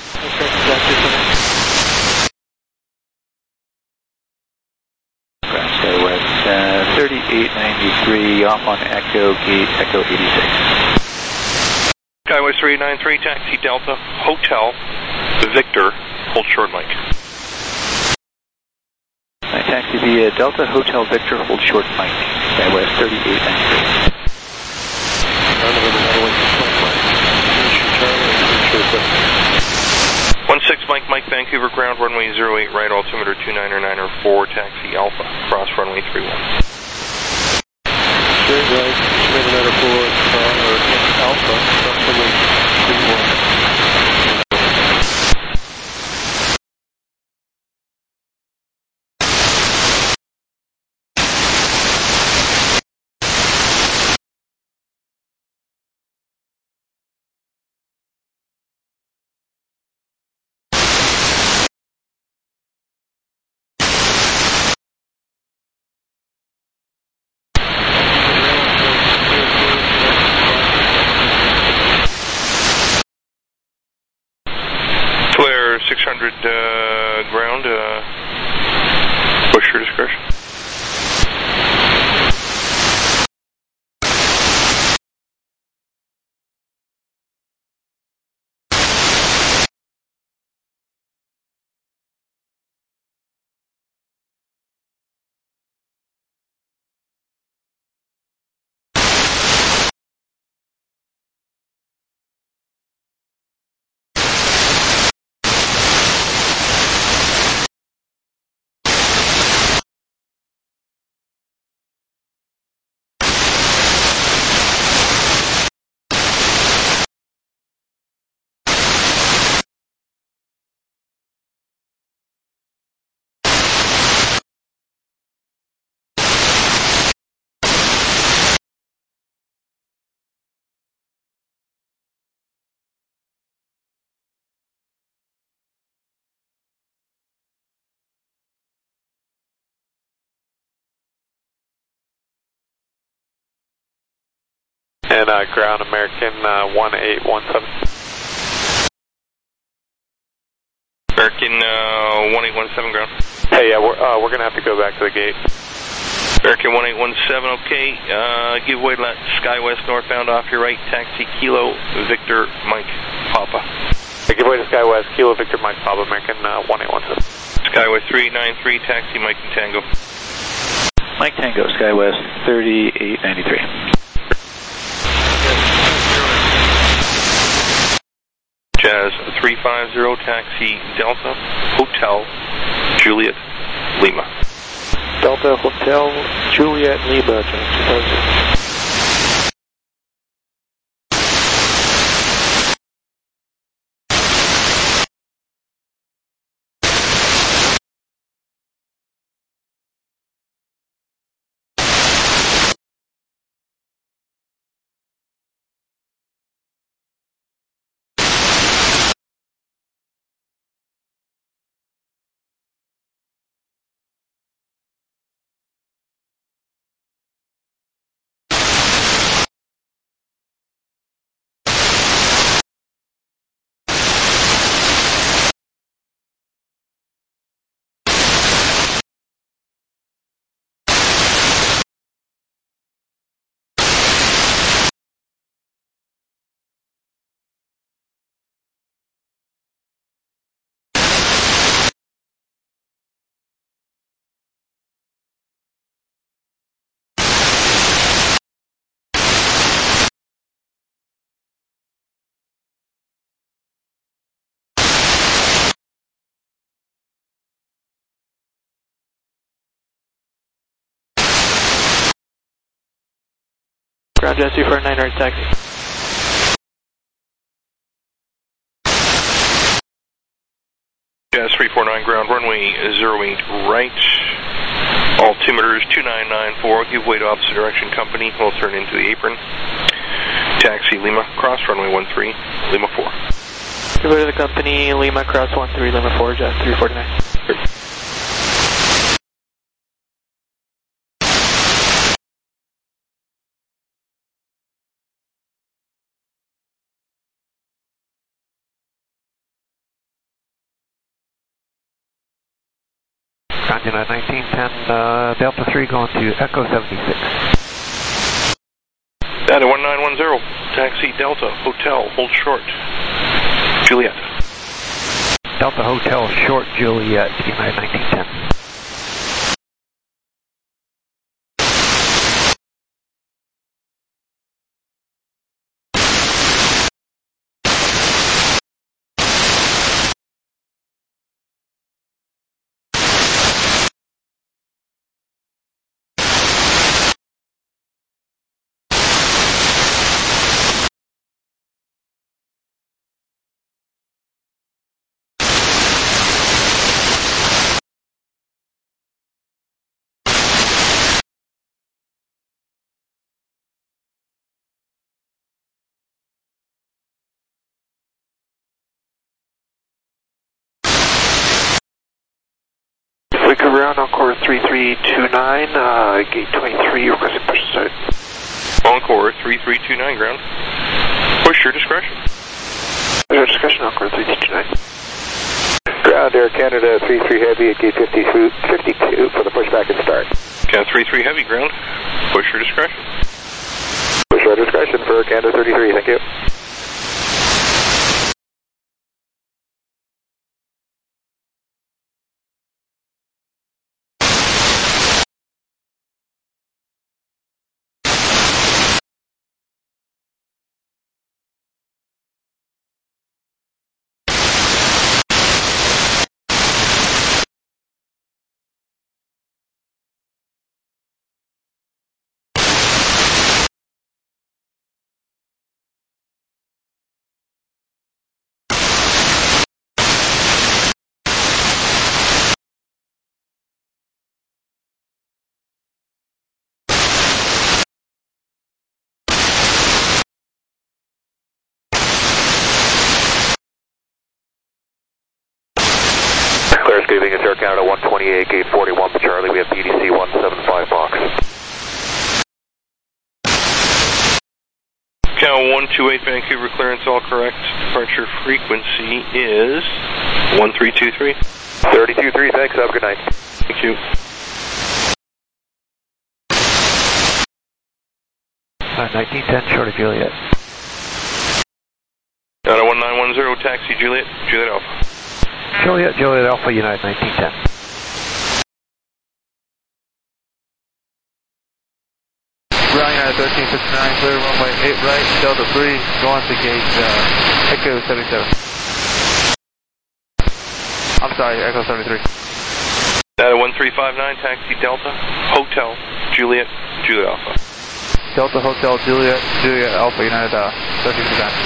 West uh, thirty-eight ninety-three, off on Echo Gate, Echo eighty-six. Skyway three nine three, taxi Delta, Hotel, Victor, hold short Mike. I taxi via Delta, Hotel, Victor, hold short Mike. Skywest thirty-eight ninety-three. one six Mike, Mike, Vancouver ground, runway zero eight right, altimeter two niner niner four, taxi Alpha, cross runway three one. Straight right, two niner niner four, uh, Alpha, cross runway three one. six hundred uh, ground, uh, push your discretion. And uh, ground American uh, one eight one seven. American uh, one eight one seven ground. Hey, yeah, we're, uh, we're going to have to go back to the gate. American one eight one seven, okay. Uh, give way to SkyWest northbound off your right, taxi Kilo Victor Mike Papa. Hey, give way to SkyWest, Kilo Victor Mike Papa, American uh, one eight one seven. SkyWest three nine three, taxi Mike and Tango. Mike Tango, SkyWest thirty-eight ninety-three. Jazz three five zero, taxi Delta Hotel Juliet Lima. Delta Hotel Juliet Lima, taxi. Ground Jazz three four nine, right taxi. Jazz three four nine ground, runway zero eight right. Altimeters two nine nine four, give way to opposite direction company. We'll turn into the apron. Taxi Lima, cross runway one three, Lima four. Give way to the company, Lima, cross one three, Lima four, Jazz three four nine. Conjuna nineteen ten, uh, Delta three going to Echo seventy-six. Data one nine one zero, taxi Delta Hotel, hold short. Juliet. Delta Hotel short Juliet, United nineteen ten. Vancouver ground, Encore three three two nine, uh, gate twenty-three, requesting push start. Encore three three two nine ground. Push your discretion. Push your discretion, Encore three three two nine. Ground Air Canada three three Heavy at gate fifty-two for the pushback and start. Canada three three Heavy ground. Push your discretion. Push your discretion for Canada thirty-three, thank you. Clear, good evening, it's Air Canada one twenty-eight, gate forty-one, Charlie, we have P D C one seven five box. Cal one two eight, Vancouver clearance, all correct. Departure frequency is one three two three. thirty-two three, thanks, have a good night. Thank you. Uh, nineteen ten, short of Juliet. Data one nine one zero, taxi Juliet, Juliet Alpha. Juliet, Juliet Alpha, United nineteen ten. Ground United thirteen fifty-nine, clear runway eight right, Delta three, going to gate uh, Echo seventy-seven. I'm sorry, Echo seventy-three. Data one three five nine, taxi Delta, Hotel, Juliet, Juliet Alpha. Delta Hotel, Juliet, Juliet Alpha, United uh, thirteen fifty-nine.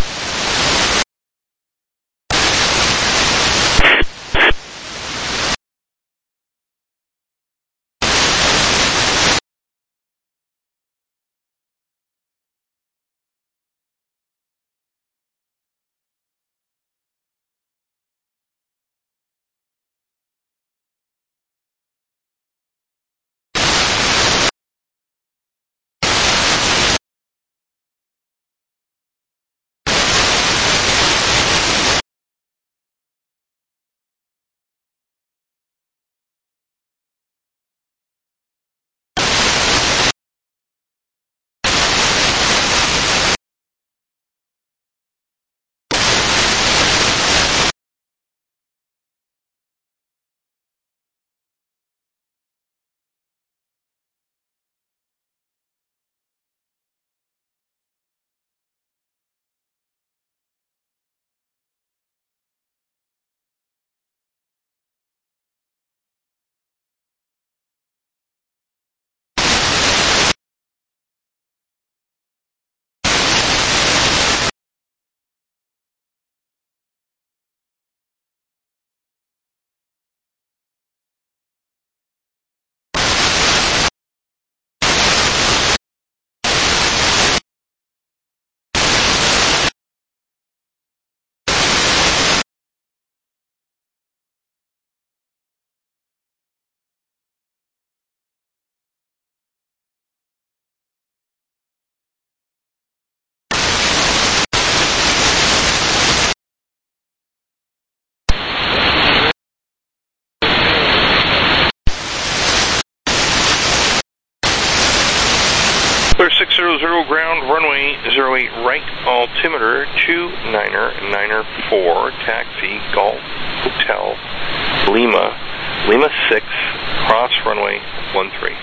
Clear six zero zero ground, runway zero eight right, altimeter two niner niner four, taxi Golf Hotel Lima, Lima six, cross runway one three.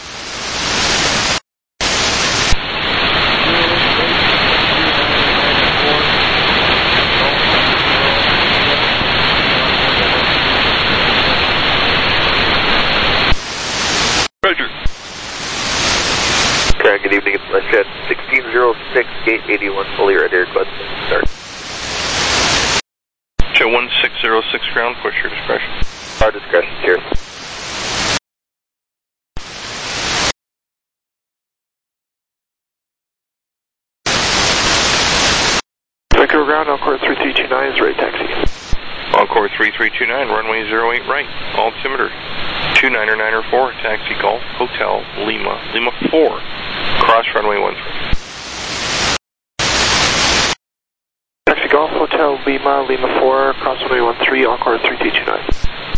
Roger. Okay, good evening, it's Westjet sixteen oh six, gate eighty-one, fully ready, request start. Show one six zero six ground, push your discretion. Our discretion, cheers. Vancouver ground, Encore three three two nine is right taxi. Encore three three two nine, runway zero eight right, altimeter two niner niner four, taxi Golf Hotel Lima, Lima four, cross runway one three. Taxi Golf Hotel Lima, Lima four, cross runway one three, Encore three two two nine.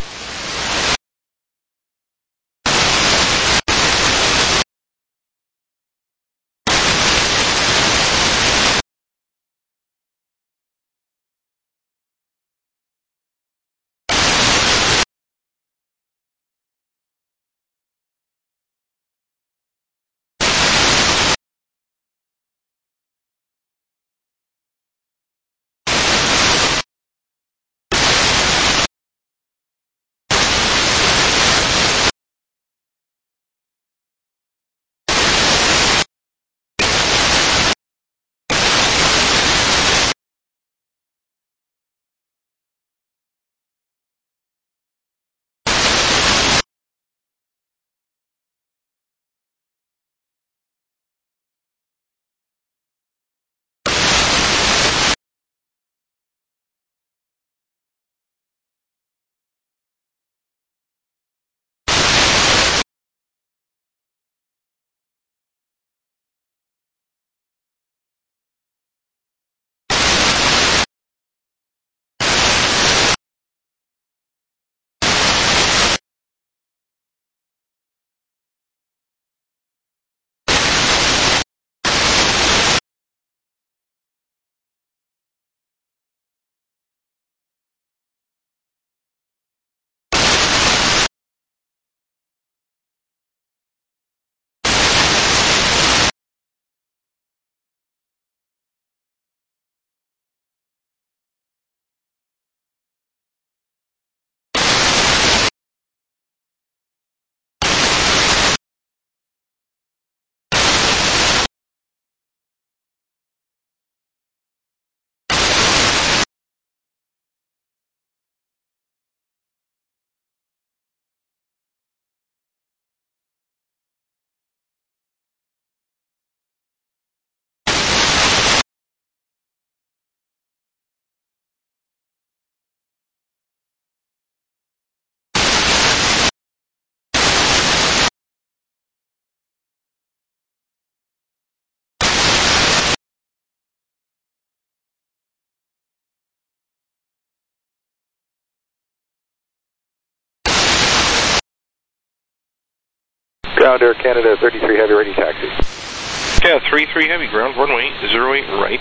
Ground Air Canada thirty-three Heavy, ready taxi. Yeah, three three Heavy, ground runway zero eight right,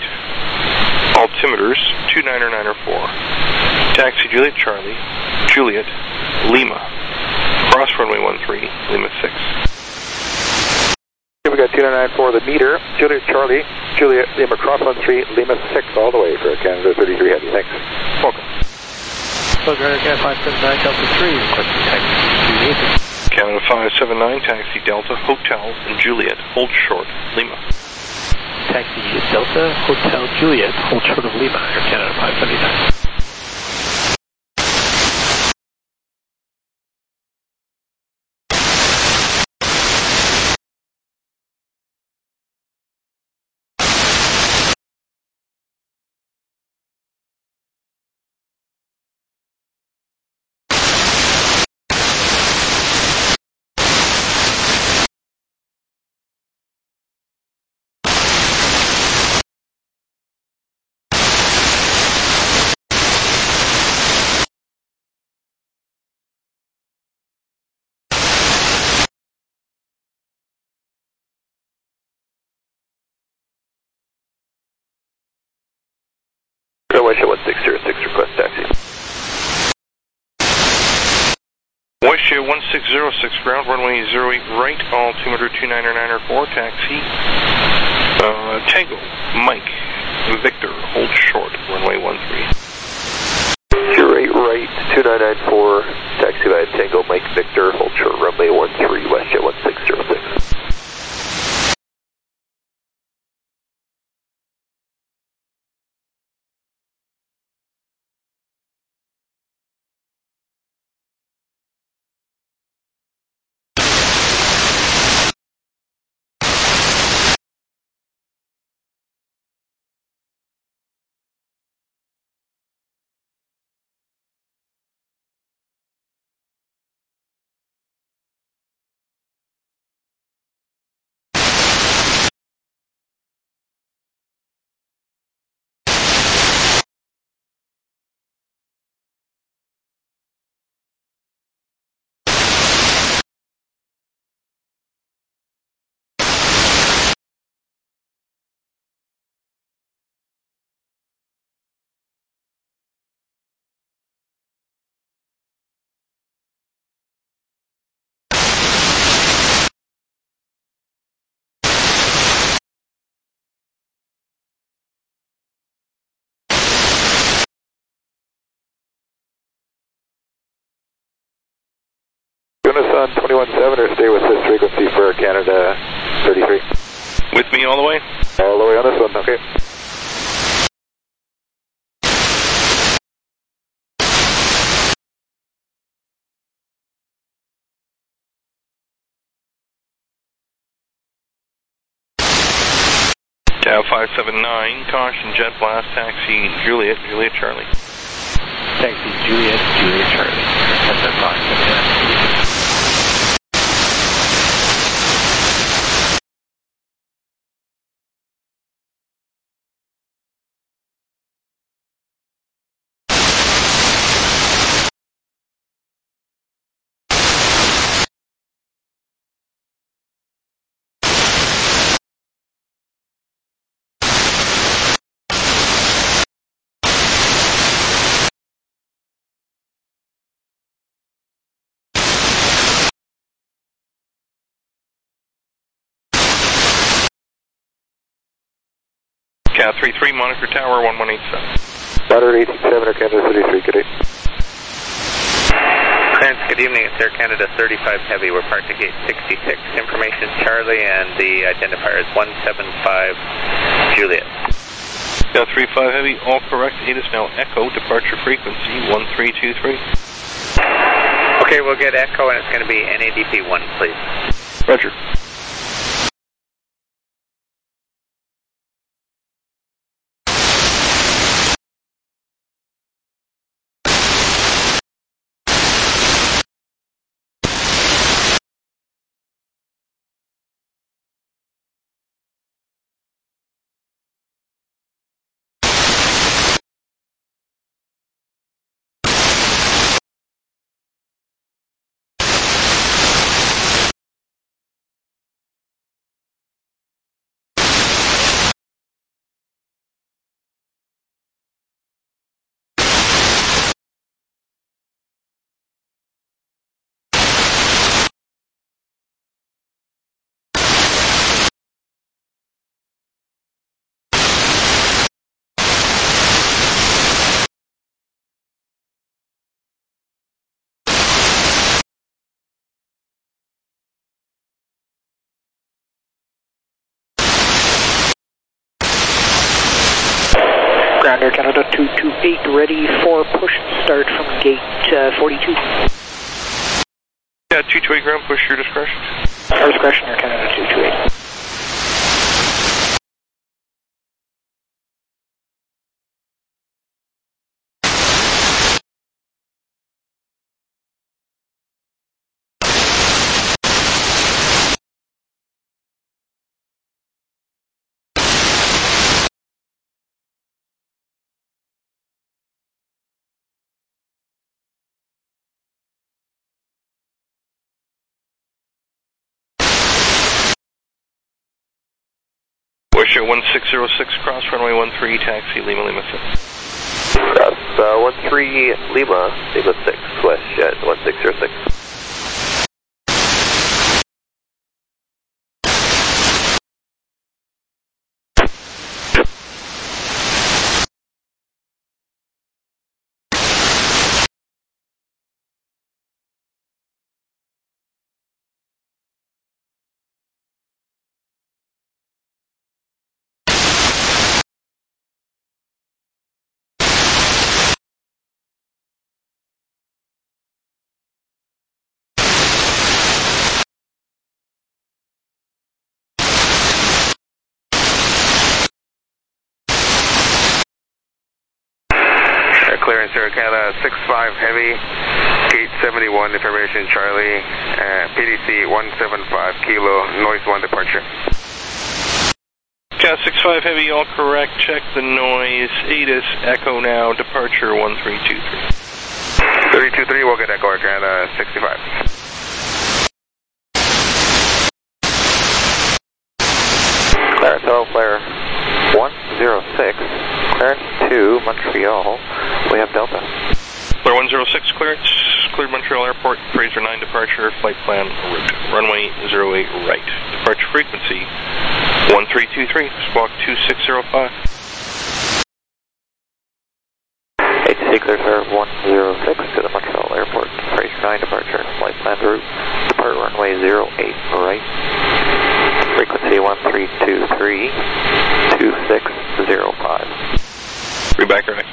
altimeters two niner niner four, taxi Juliet Charlie, Juliet, Lima, cross runway one three, Lima six. Okay, we got two niner nine four, the meter, Juliet Charlie, Juliet, Lima, cross one three, Lima six, all the way for Canada thirty-three Heavy, thanks. Welcome. Ground Air Canada five seven nine, Delta three, requesting taxi to Nathan. Canada five seven nine, taxi Delta Hotel Juliet, hold short, Lima. Taxi Delta Hotel Juliet, hold short of Lima, Air Canada five seven nine. Westjet one six zero six, request taxi. Westjet one six zero six, ground runway zero eight right, altimeter two niner niner four, taxi uh, Tango, Mike, Victor, hold short, runway one three. zero eight right, two nine nine four, taxi via Tango, Mike, Victor, hold short, runway one three, Westjet one six zero six. Join us on twenty-one seven or stay with this frequency for Canada thirty-three. With me all the way? All the way on this one, okay. Tab five seven nine, caution, jet blast, taxi, Juliet, Juliet Charlie. Taxi, Juliet, Juliet Charlie. That's at five seven nine. Cat three three, monitor tower one one eight seven. Monitor eight eight seven, Air Canada thirty-three, good day. Clarence, good evening. It's Air Canada thirty-five Heavy. We're parked at gate sixty-six. Information Charlie, and the identifier is one seven five Juliet. Cat three five Heavy, all correct. Eight is now Echo, departure frequency one three two three. Okay, we'll get Echo, and it's going to be N A D P one, please. Roger. Ground Air Canada two two eight, ready for push start from gate uh, forty-two. Yeah, two two eight ground, push your discretion. Our discretion, Air Canada two two eight. Bush one six zero six, cross runway one three, taxi, Lima Lima six. Cross uh, one three Lima, Lima six, west jet one six zero six. Clearance Air Canada six five Heavy, gate seventy-one, information Charlie, uh, P D C one seven five Kilo, noise one departure. Cat six five Heavy, all correct, check the noise, eight is Echo now, departure one three two three. three two three, we'll get Echo Air Canada sixty-five. Clarence, hello, flare one zero six, clearance to Montreal, we have Delta. Flare one zero six, clearance, cleared Montreal Airport, Fraser nine departure, flight plan route, runway zero eight right, departure frequency one three two three, squawk two six zero five. H C cleared one zero six to the Montreal Airport, Fraser nine departure, flight en route. Depart runway zero eight right. Frequency one three two three, two six zero five. Read back right.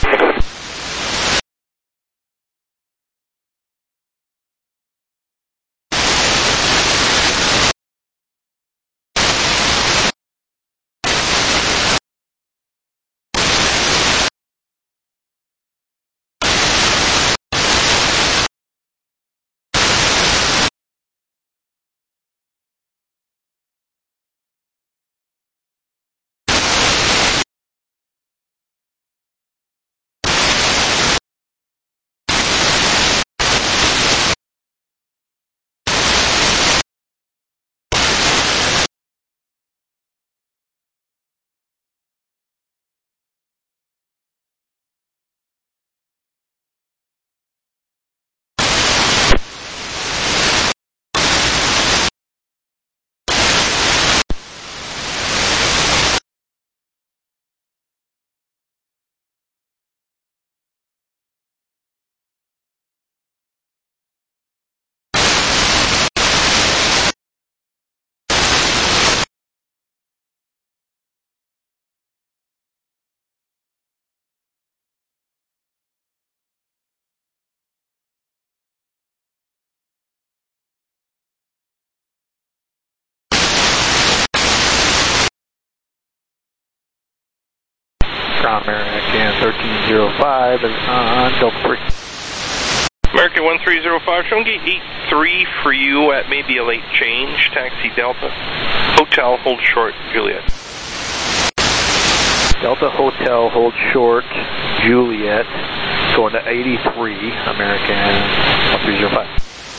American thirteen zero five is on Delta three. American one three zero five, showing gate eight three for you at maybe a late change. Taxi Delta. Hotel, hold short, Juliet. Delta Hotel, hold short, Juliet. Going to eighty-three, American one three zero five.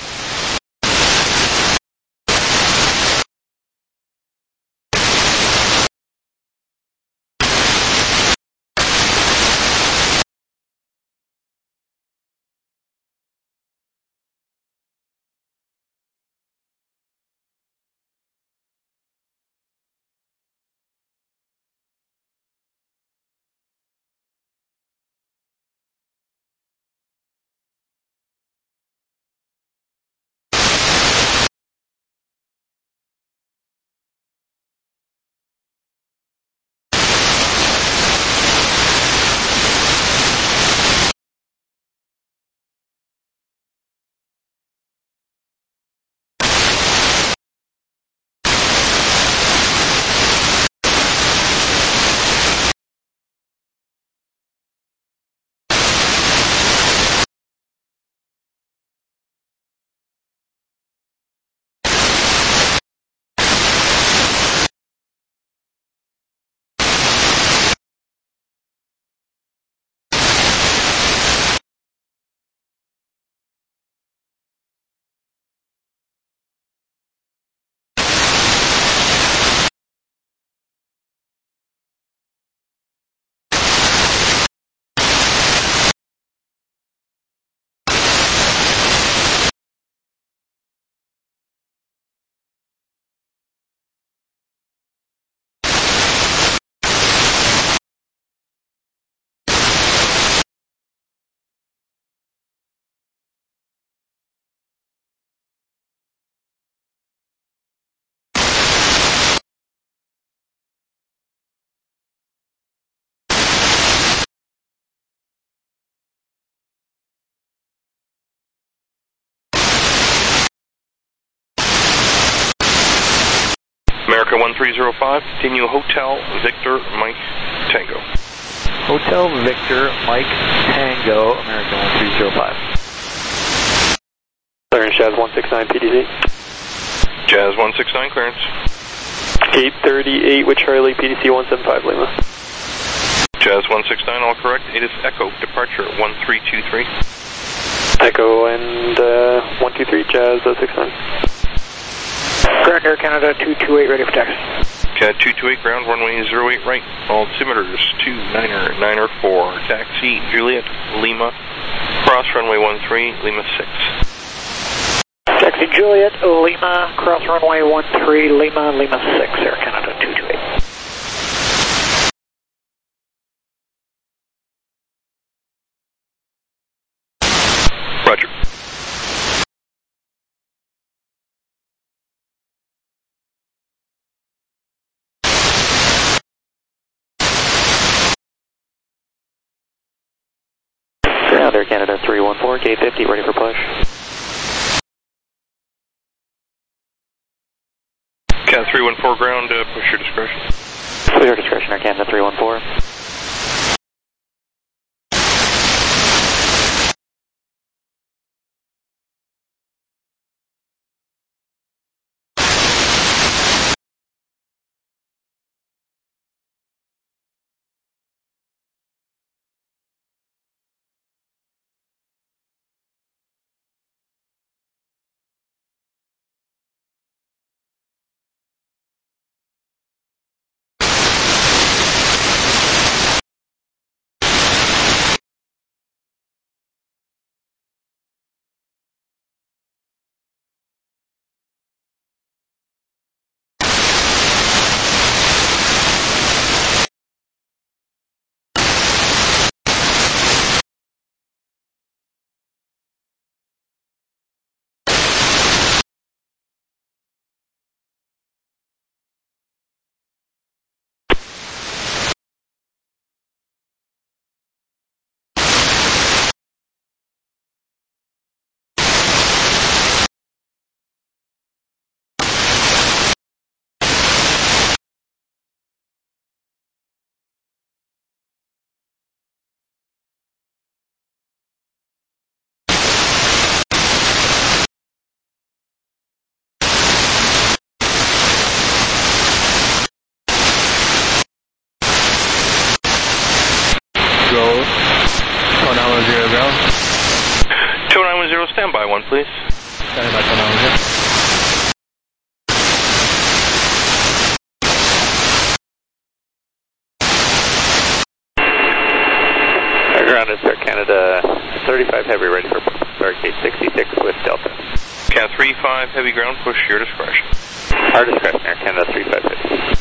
America one three zero five, continue Hotel Victor Mike Tango. Hotel Victor Mike Tango, America one three zero five. Clearance Jazz one six nine P D C. Jazz one six nine, clearance. Gate thirty-eight with Charlie, P D C one seven five Lima. Jazz one six nine, all correct. It is Echo, departure one three two three. Echo and uh, one two three, Jazz uh, six nine. Ground Air Canada two two eight, ready for taxi. Cat two two eight, ground runway zero eight right. Altimeters two niner niner four. Taxi Juliet Lima. Cross runway one three, Lima six. Taxi Juliet Lima, cross runway one three, Lima, Lima six, Air Canada two two eight. Roger. Ground, Air Canada three one four, gate fifty, ready for push. Cat three one four ground, uh, push your discretion. Push your discretion, Air Canada three one four. two nine one zero, stand by one, please. Stand by two nine one zero. Air Ground is Air Canada thirty-five Heavy, ready for start gate sixty-six with Delta. Cat three five Heavy ground, push your discretion. Our discretion, Air Canada three five Heavy.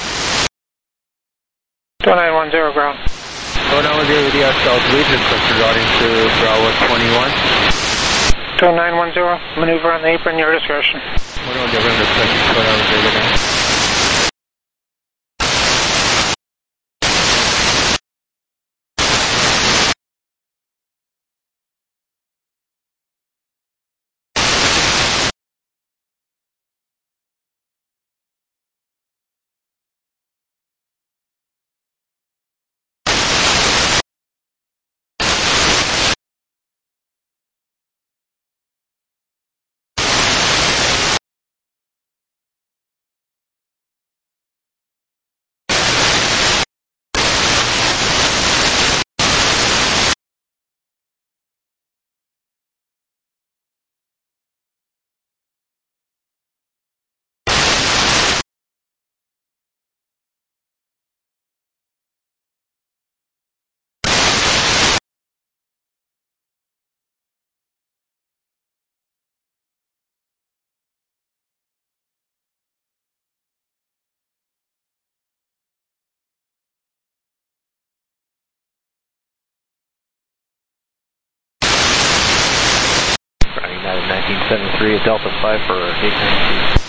two nine one zero ground. two nine one zero with the South Lead, request regarding to Bravo twenty-one. two nine one zero, maneuver on the apron, your discretion. two nine one zero, request two nine one zero again. nineteen seventy-three at Delta five for gate ninety-two.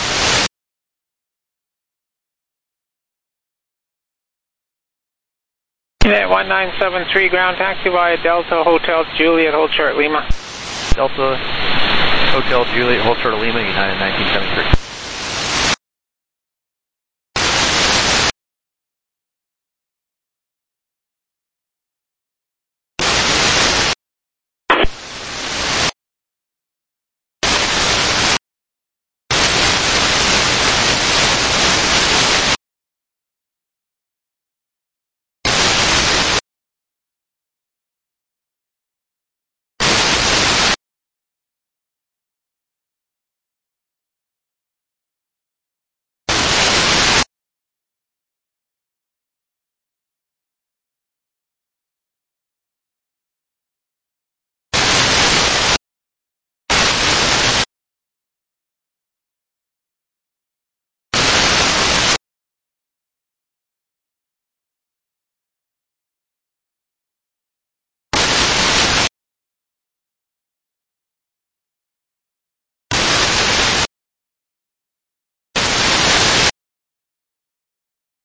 Unit one nine seven three ground taxi via Delta Hotel Juliet, hold short Lima. Delta Hotel Juliet, hold short Lima, United nineteen seventy-three.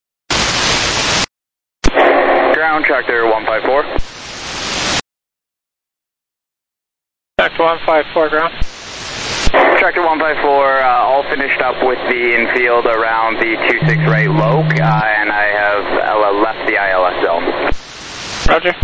Ground tractor one five four. one five four, ground. Tractor one five four, uh, all finished up with the infield around the two six right loc, uh, and I have uh, left the I L S zone. Roger.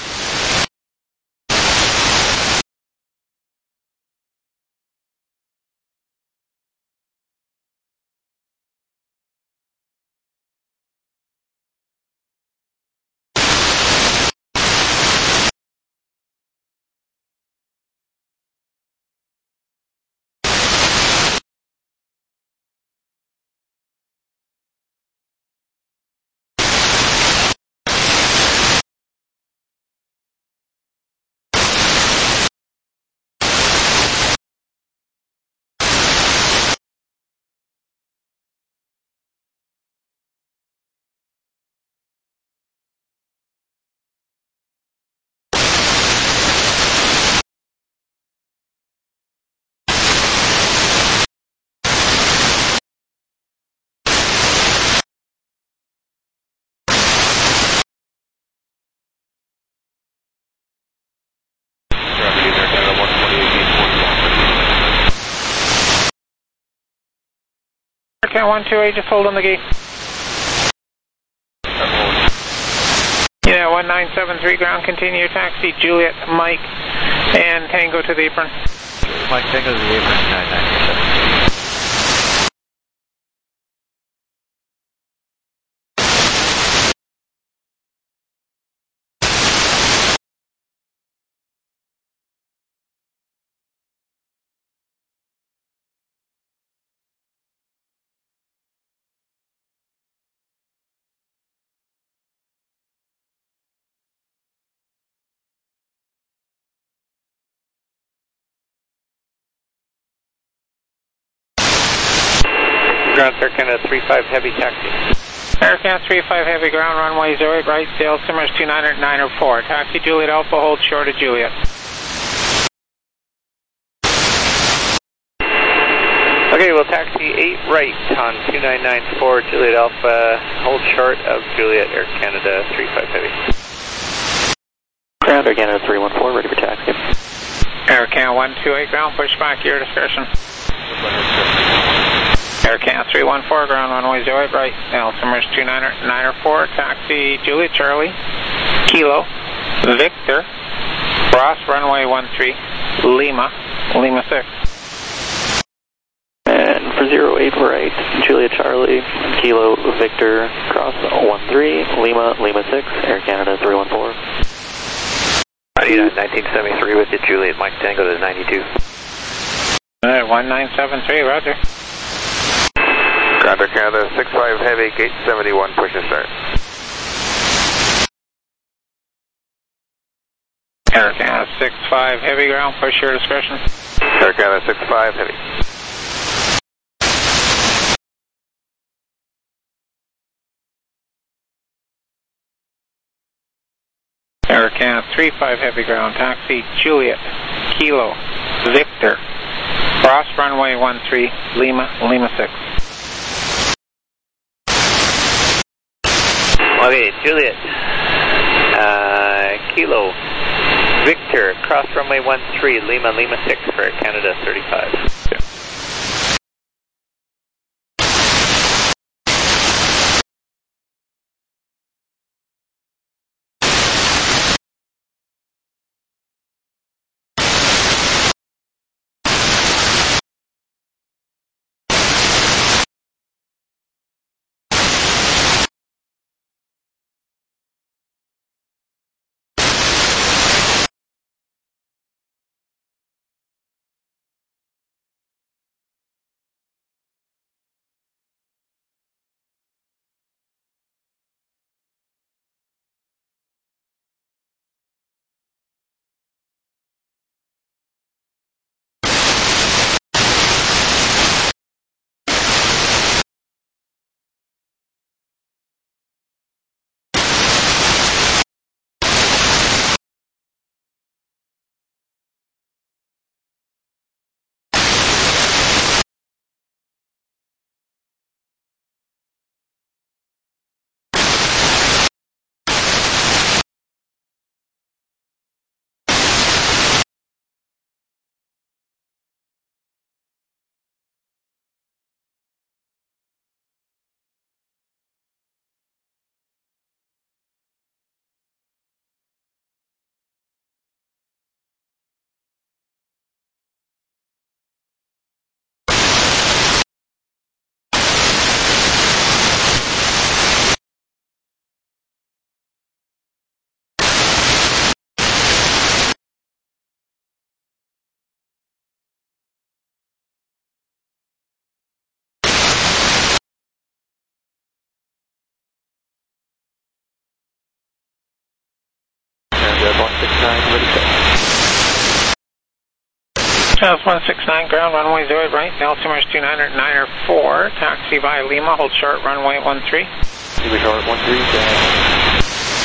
Air one two eight, just hold on the gate. Yeah, one nine seven three, ground, continue taxi, Juliet, Mike, and Tango to the apron. Mike, Tango to the apron, nine nine seven. Ground Air Canada three five Heavy taxi. Air Canada three five Heavy, ground, runway zero eight right, sail simmers two nine nine oh four. Taxi Juliet Alpha, hold short of Juliet. Okay, we'll taxi eight right on two nine nine four Juliet Alpha, hold short of Juliet Air Canada three five Heavy. Ground Air Canada three one four, ready for taxi. Air Canada one two eight, ground, push back, your discretion. Air Canada three one four, ground, runway zero eight right, altimeter two nine nine four, taxi Juliet Charlie, Kilo, Victor, cross runway one three, Lima, Lima six. And for zero eight right, Juliet Charlie, Kilo, Victor, cross one three, Lima, Lima six, Air Canada three one four. nineteen seventy-three with you, Juliet, Mike Tango to ninety-two. Alright, one nine seven three, roger. Ground Air Canada six five Heavy, gate seventy-one, push and start. Air Canada six five Heavy, ground, push your discretion. Air Canada six five Heavy. Air Canada three five Heavy, ground, taxi Juliet, Kilo, Victor, cross runway one three, Lima, Lima six. Okay, Juliet, uh, Kilo, Victor, cross runway one three, Lima, Lima six for Canada thirty-five. Jazz one six nine, ground runway zero eight right, altimeter is two nine nine four, taxi via Lima, hold short runway one three. Lima short one three, Jazz.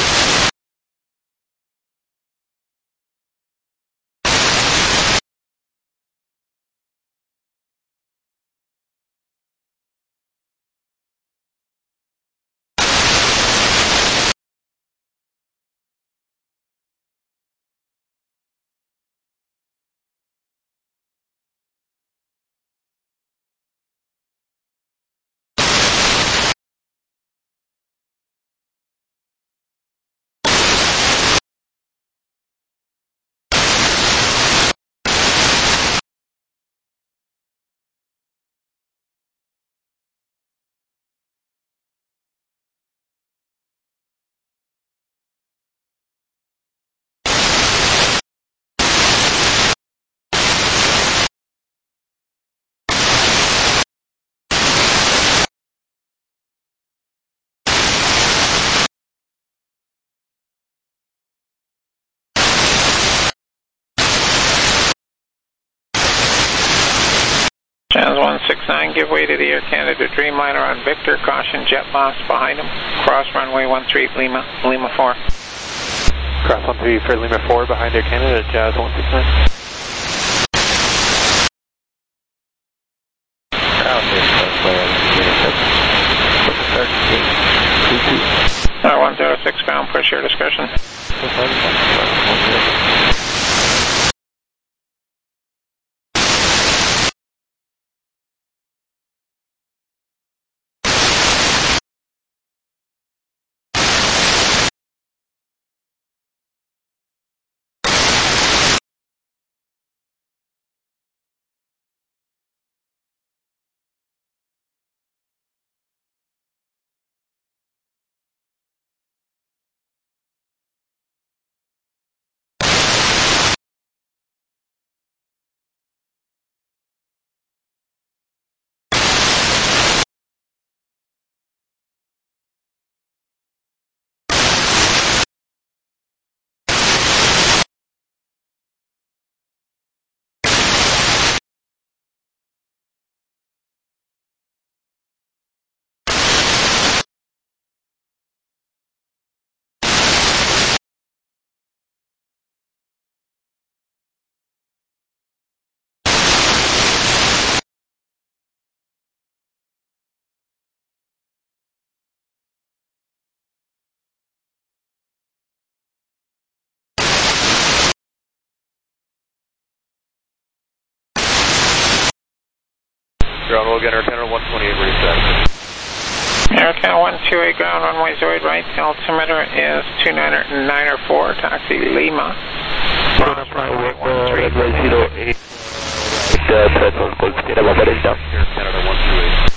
Jazz one six nine, give way to the Air Canada Dreamliner on Victor, caution jet loss behind him, cross runway one three, Lima, Lima four. Cross one three for Lima four behind Air Canada, Jazz one six nine. Uh, one zero six pound, push your discretion. Ground, we'll get Air Canada one twenty-eight, ready set. Air Canada one two eight, ground runway zero eight right, altimeter is two nine nine four, taxi Lima. Cross runway one three. zero eight. Air Canada one two eight.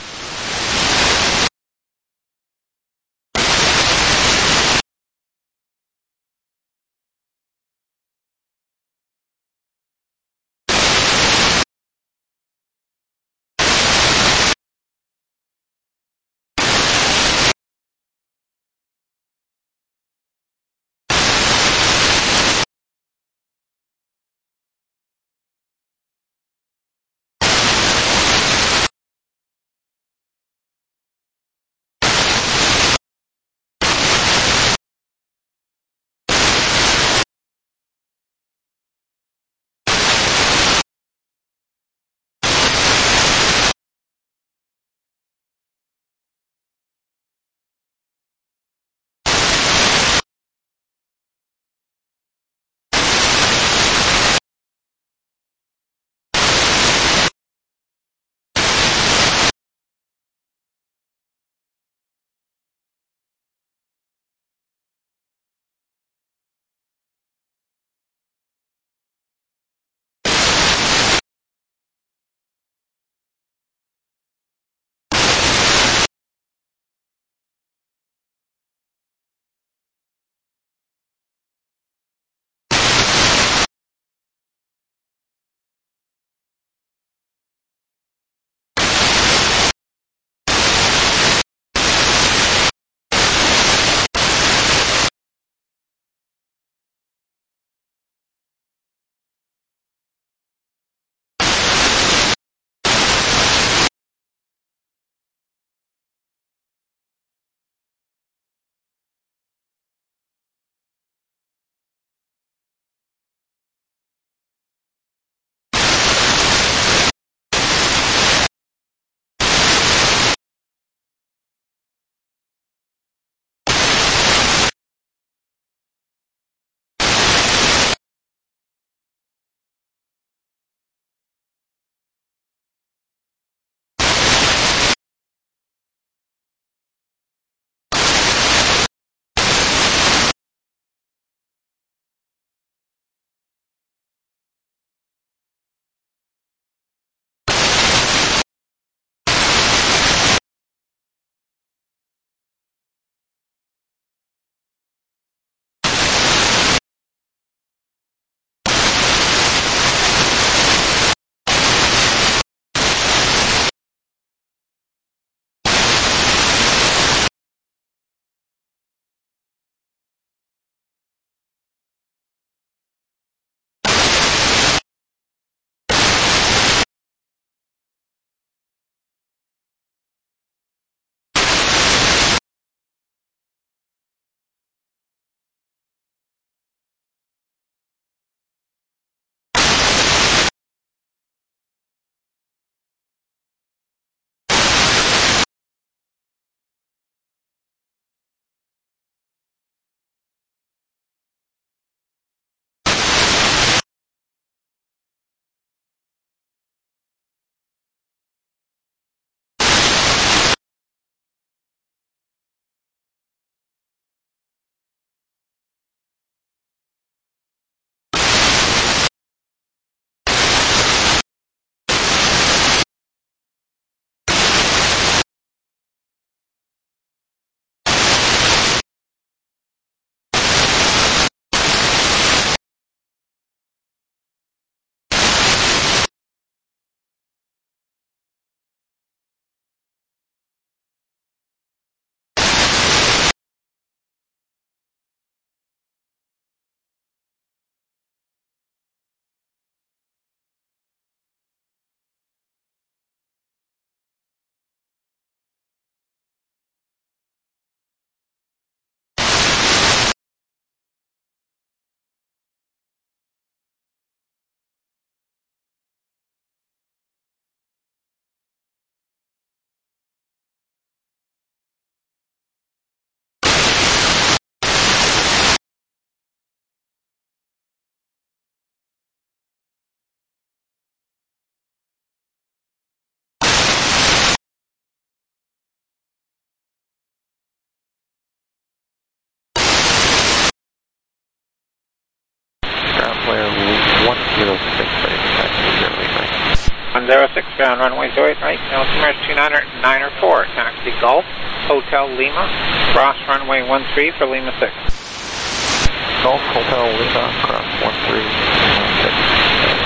zero six, ground runway zero eight right, altimeter two nine nine four, taxi Golf, Hotel Lima, cross runway one three for Lima six. Golf, Hotel Lima, cross one three, one six.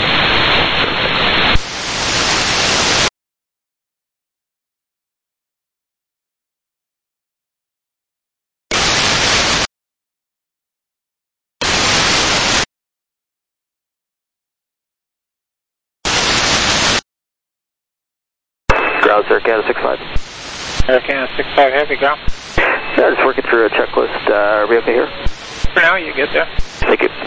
Ground, Air Canada six five. Air Canada six five, heavy ground. Yeah, just working through a checklist. Uh, are we okay here? For now, you get there. Thank you.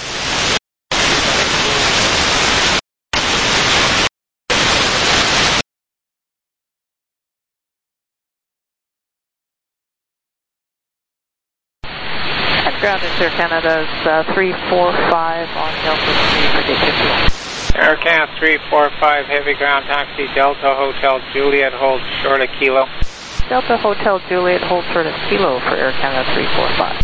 At ground, it's Air Canada's uh, three four five on Delta three for gate fifty-one. Air Canada three four five, heavy ground, taxi Delta Hotel Juliet, hold short of Kilo. Delta Hotel Juliet, hold short of Kilo for Air Canada three four five.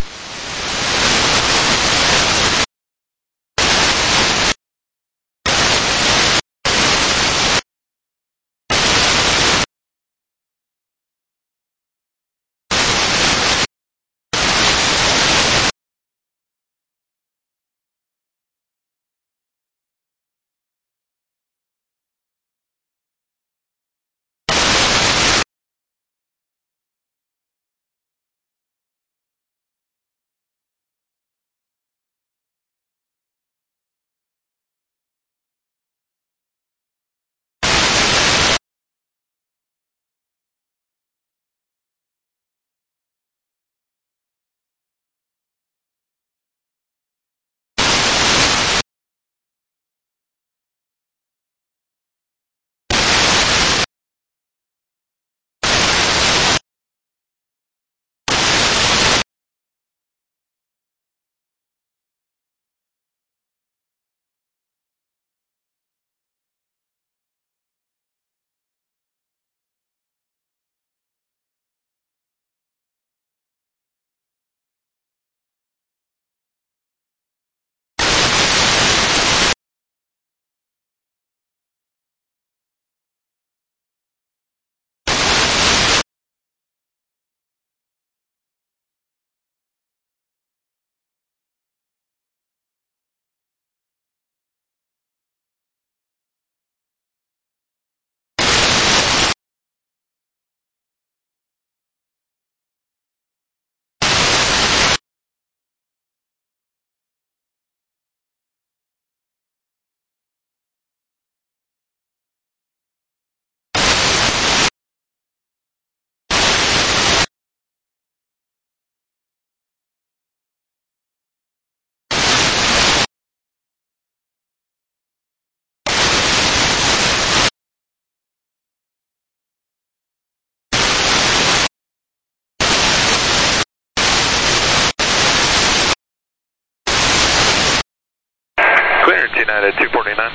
Clear United two forty-nine.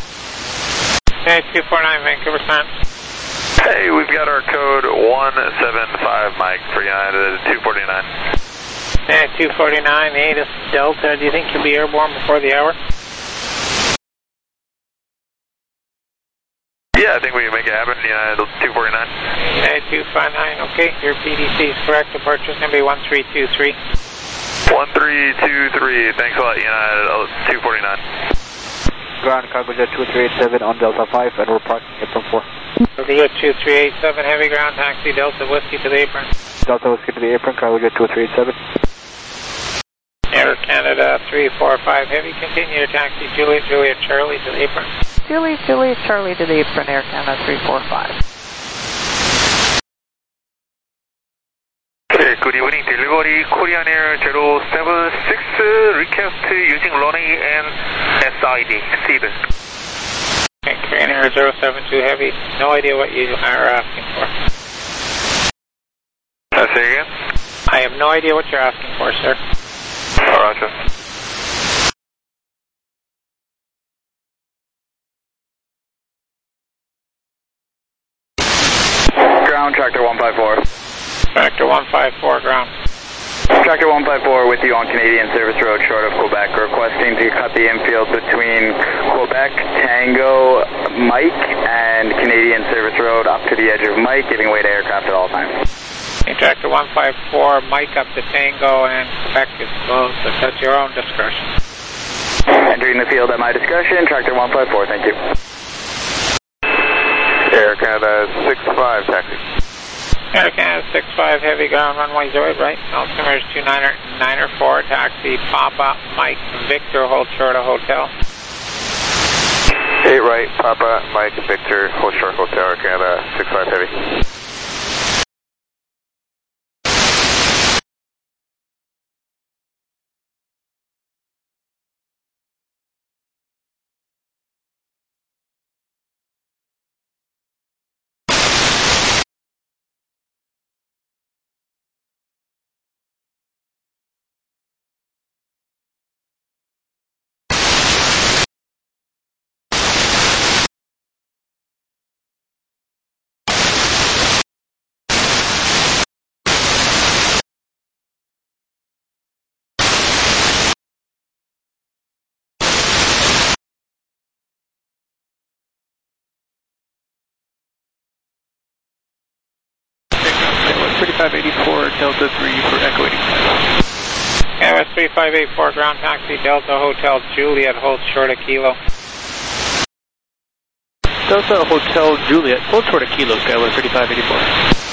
Hey, two forty-nine, Vancouver Sun. Hey, we've got our code one seven five, Mike, for United two forty-nine. Hey, two forty-nine, eight is Delta. Do you think you'll be airborne before the hour? Yeah, I think we can make it happen, United two forty-nine. Hey, two five nine, okay. Your P D C is correct. Departure is going to be one three two three. one three two three, thanks a lot, United two forty-nine. Ground cargo jet two three eight seven on Delta five, and we're parking apron four. Cargo jet two three eight seven, heavy ground, taxi Delta Whiskey to the apron. Delta Whiskey to the apron, cargo jet two three eight seven. Air Canada three four five, heavy, continue your taxi Juliet, Juliet Charlie to the apron. Juliet, Juliet Charlie to the apron, Air Canada three four five. Good evening, delivery Korean Air zero seven six, request using runway and S I D, seat. Okay, Korean Air zero seven two Heavy, no idea what you are asking for. Uh, say again? I have no idea what you're asking for, sir. Oh, roger. Ground, Tractor one five four. Tractor one five four, ground. Tractor one five four with you on Canadian Service Road short of Quebec, requesting to cut the infield between Quebec, Tango, Mike and Canadian Service Road up to the edge of Mike, giving way to aircraft at all times. Tractor one five four, Mike up to Tango, and Quebec is closed, but that's your own discretion. Entering the field at my discretion, Tractor one five four, thank you. Air Canada six five, taxi. Air Canada six five, heavy ground, runway zero eight right, altimeter is two niner niner four, taxi Papa, Mike, Victor, hold short of hotel. eight right, Papa, Mike, Victor, hold short hotel, Air Canada six five, heavy. thirty-five eighty-four, Delta three for Echo eighty-five. Canada three five eight four, ground taxi, Delta Hotel Juliet, hold short of Kilo. Delta Hotel Juliet, hold short of Kilo, Skyway thirty-five eighty-four.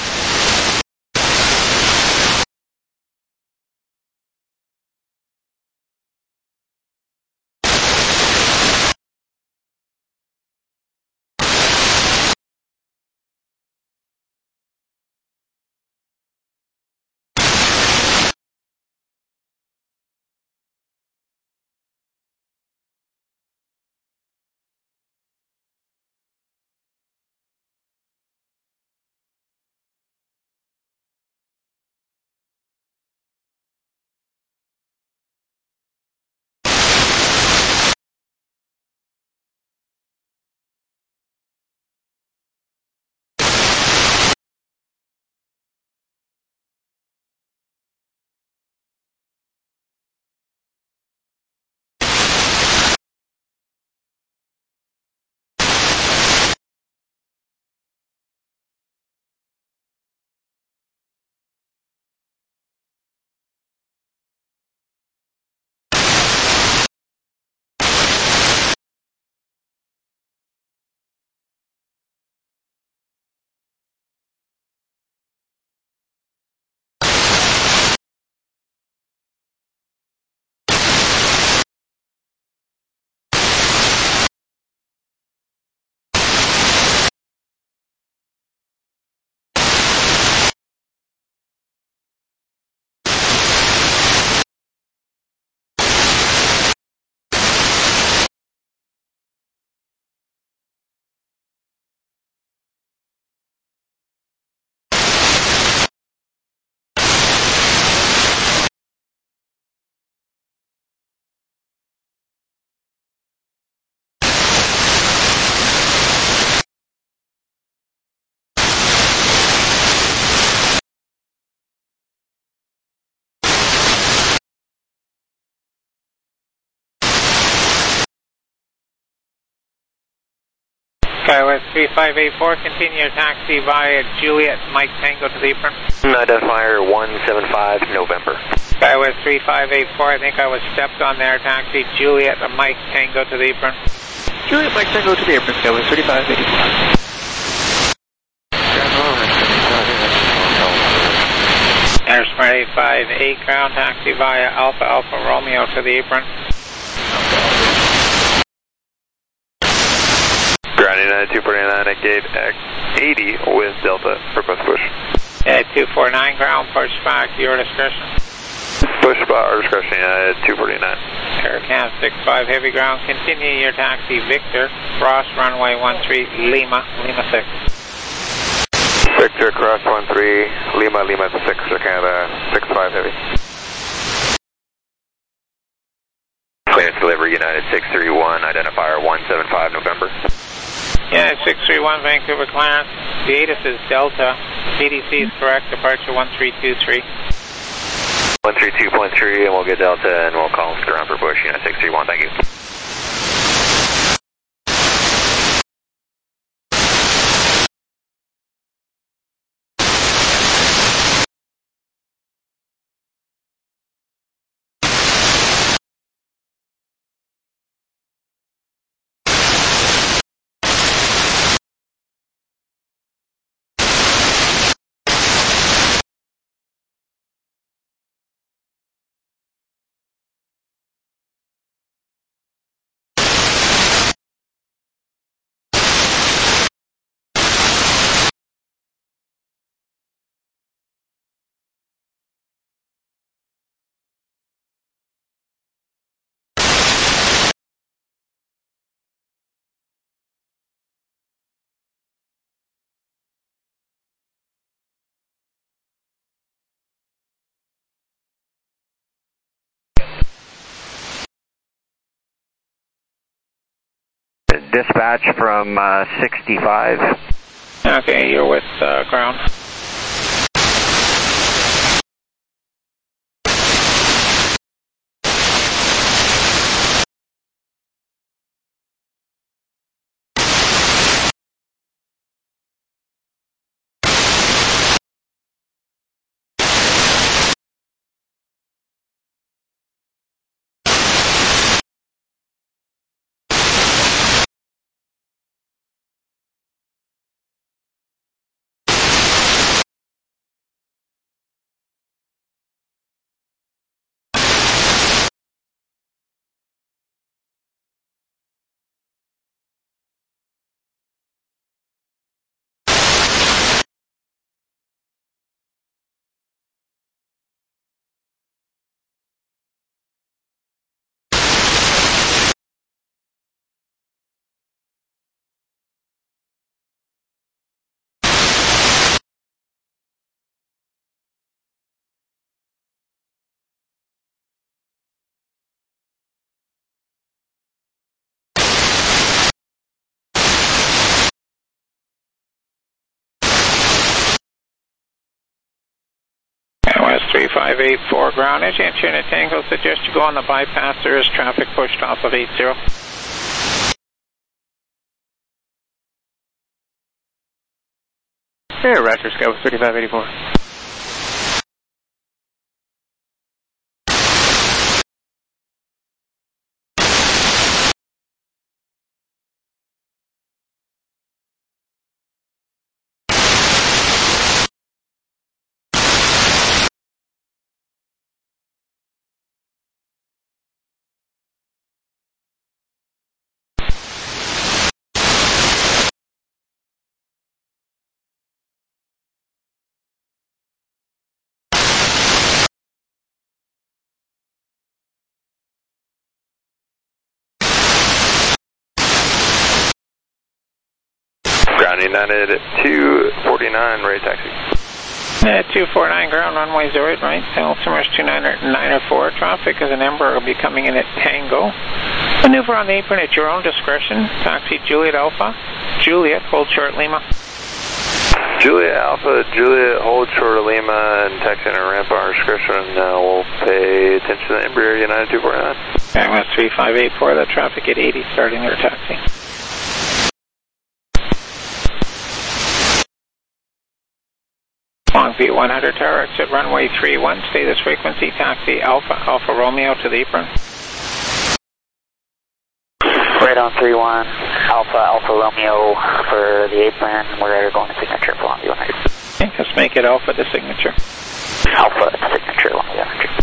Skywest three five eight four, continue your taxi via Juliet, Mike Tango to the apron. Identifier one seven five, November. Skywest three five eight four, I think I was stepped on there, taxi Juliet, Mike Tango to the apron. Juliet, Mike Tango to the apron, Skywest thirty-five eighty-four. Airsmart eight five eight, ground taxi via Alpha Alpha Romeo to the apron. Ground United two forty-nine at gate eighty with Delta, request push. Yeah, two forty-nine, ground push back, your discretion. Push by our discretion, United two forty-nine. Air Canada six five, heavy ground, continue your taxi Victor, cross runway one three, Lima, Lima six. Victor, cross one three, Lima, Lima six, Air Canada six five, heavy. Clearance delivery, United six three one, identifier one seven five, November. United six three one, Vancouver clearance. The A T I S is Delta. P D C is correct, departure one three two three. one three two point three, and we'll get Delta, and we'll call ground for Bush, United six three one, thank you. dispatch from uh, sixty-five. Okay, you're with uh, ground. three five eight four ground, edge entry in a tango, suggest you go on the bypass, there is traffic pushed off of eight zero. Hey, Raptor Scout thirty-five eighty-four. Ground United two forty-nine, ready taxi. Uh, two forty-nine ground, runway zero eight right, altimeter two nine four, traffic as an Ember will be coming in at Tango. Maneuver on the apron at your own discretion, taxi Juliet Alpha, Juliet, hold short Lima. Juliet Alpha, Juliet, hold short of Lima, and taxi and ramp on our discretion. Now we'll pay attention to the Embraer United two forty-nine. Okay, that's three five eight four, the traffic at eighty, starting your taxi. Long Beat one hundred tower, exit runway three one, stay this frequency, taxi Alpha, Alpha Romeo to the apron. Right on three one, Alpha, Alpha Romeo for the apron, we're going to signature for Long Beat one hundred. Okay, let's make it Alpha the signature. Alpha the signature, Long Beat one hundred.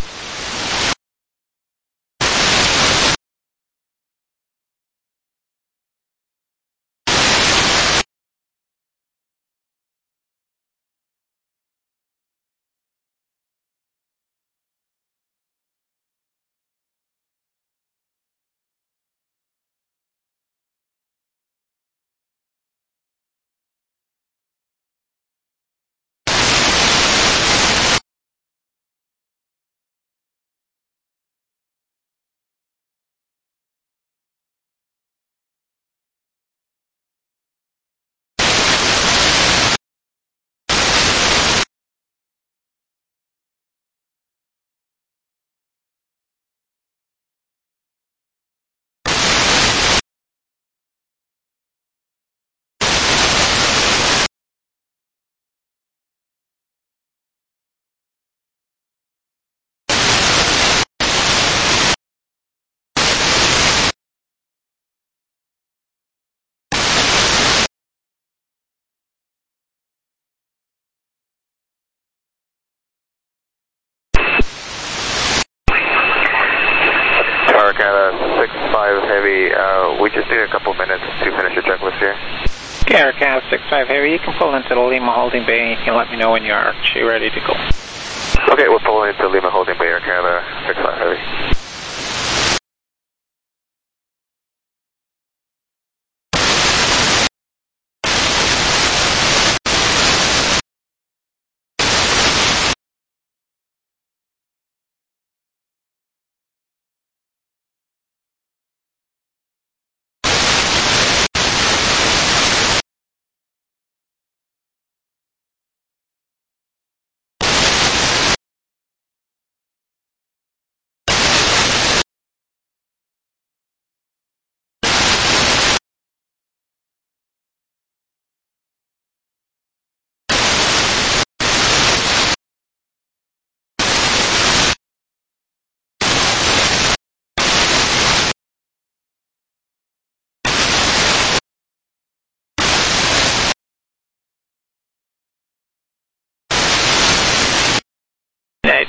six five Heavy, uh, we just need a couple minutes to finish the checklist here. Okay, Aircraft six five Heavy, you can pull into the Lima Holding Bay and you can let me know when you're actually ready to go. Okay, we'll pull into Lima Holding Bay, Air Canada six five Heavy.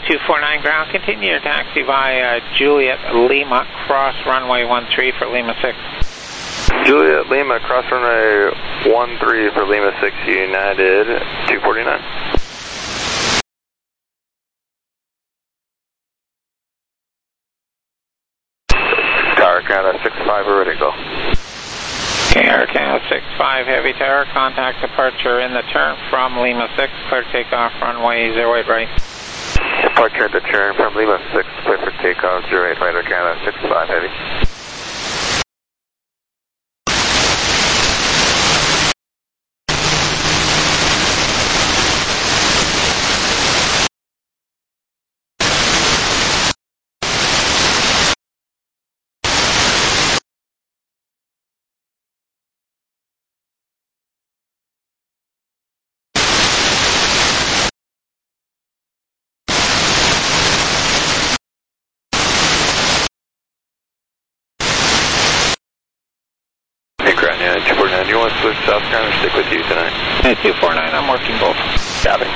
two four nine ground, continue your taxi via Juliet Lima, cross runway one three for Lima six. Juliet Lima, cross runway one three for Lima six, United two forty-nine. Tower Canada six five, we're ready to go. Okay, Air Canada six five, Heavy Tower, contact departure in the turn from Lima six, clear takeoff, runway zero eight right. Departure in the turn from Lima six, clear for takeoff, zero eight right, Air Canada six five, Heavy. two forty-nine, you want to switch South Carolina or stick with you tonight? Hey, two forty-nine, I'm working both. Copy.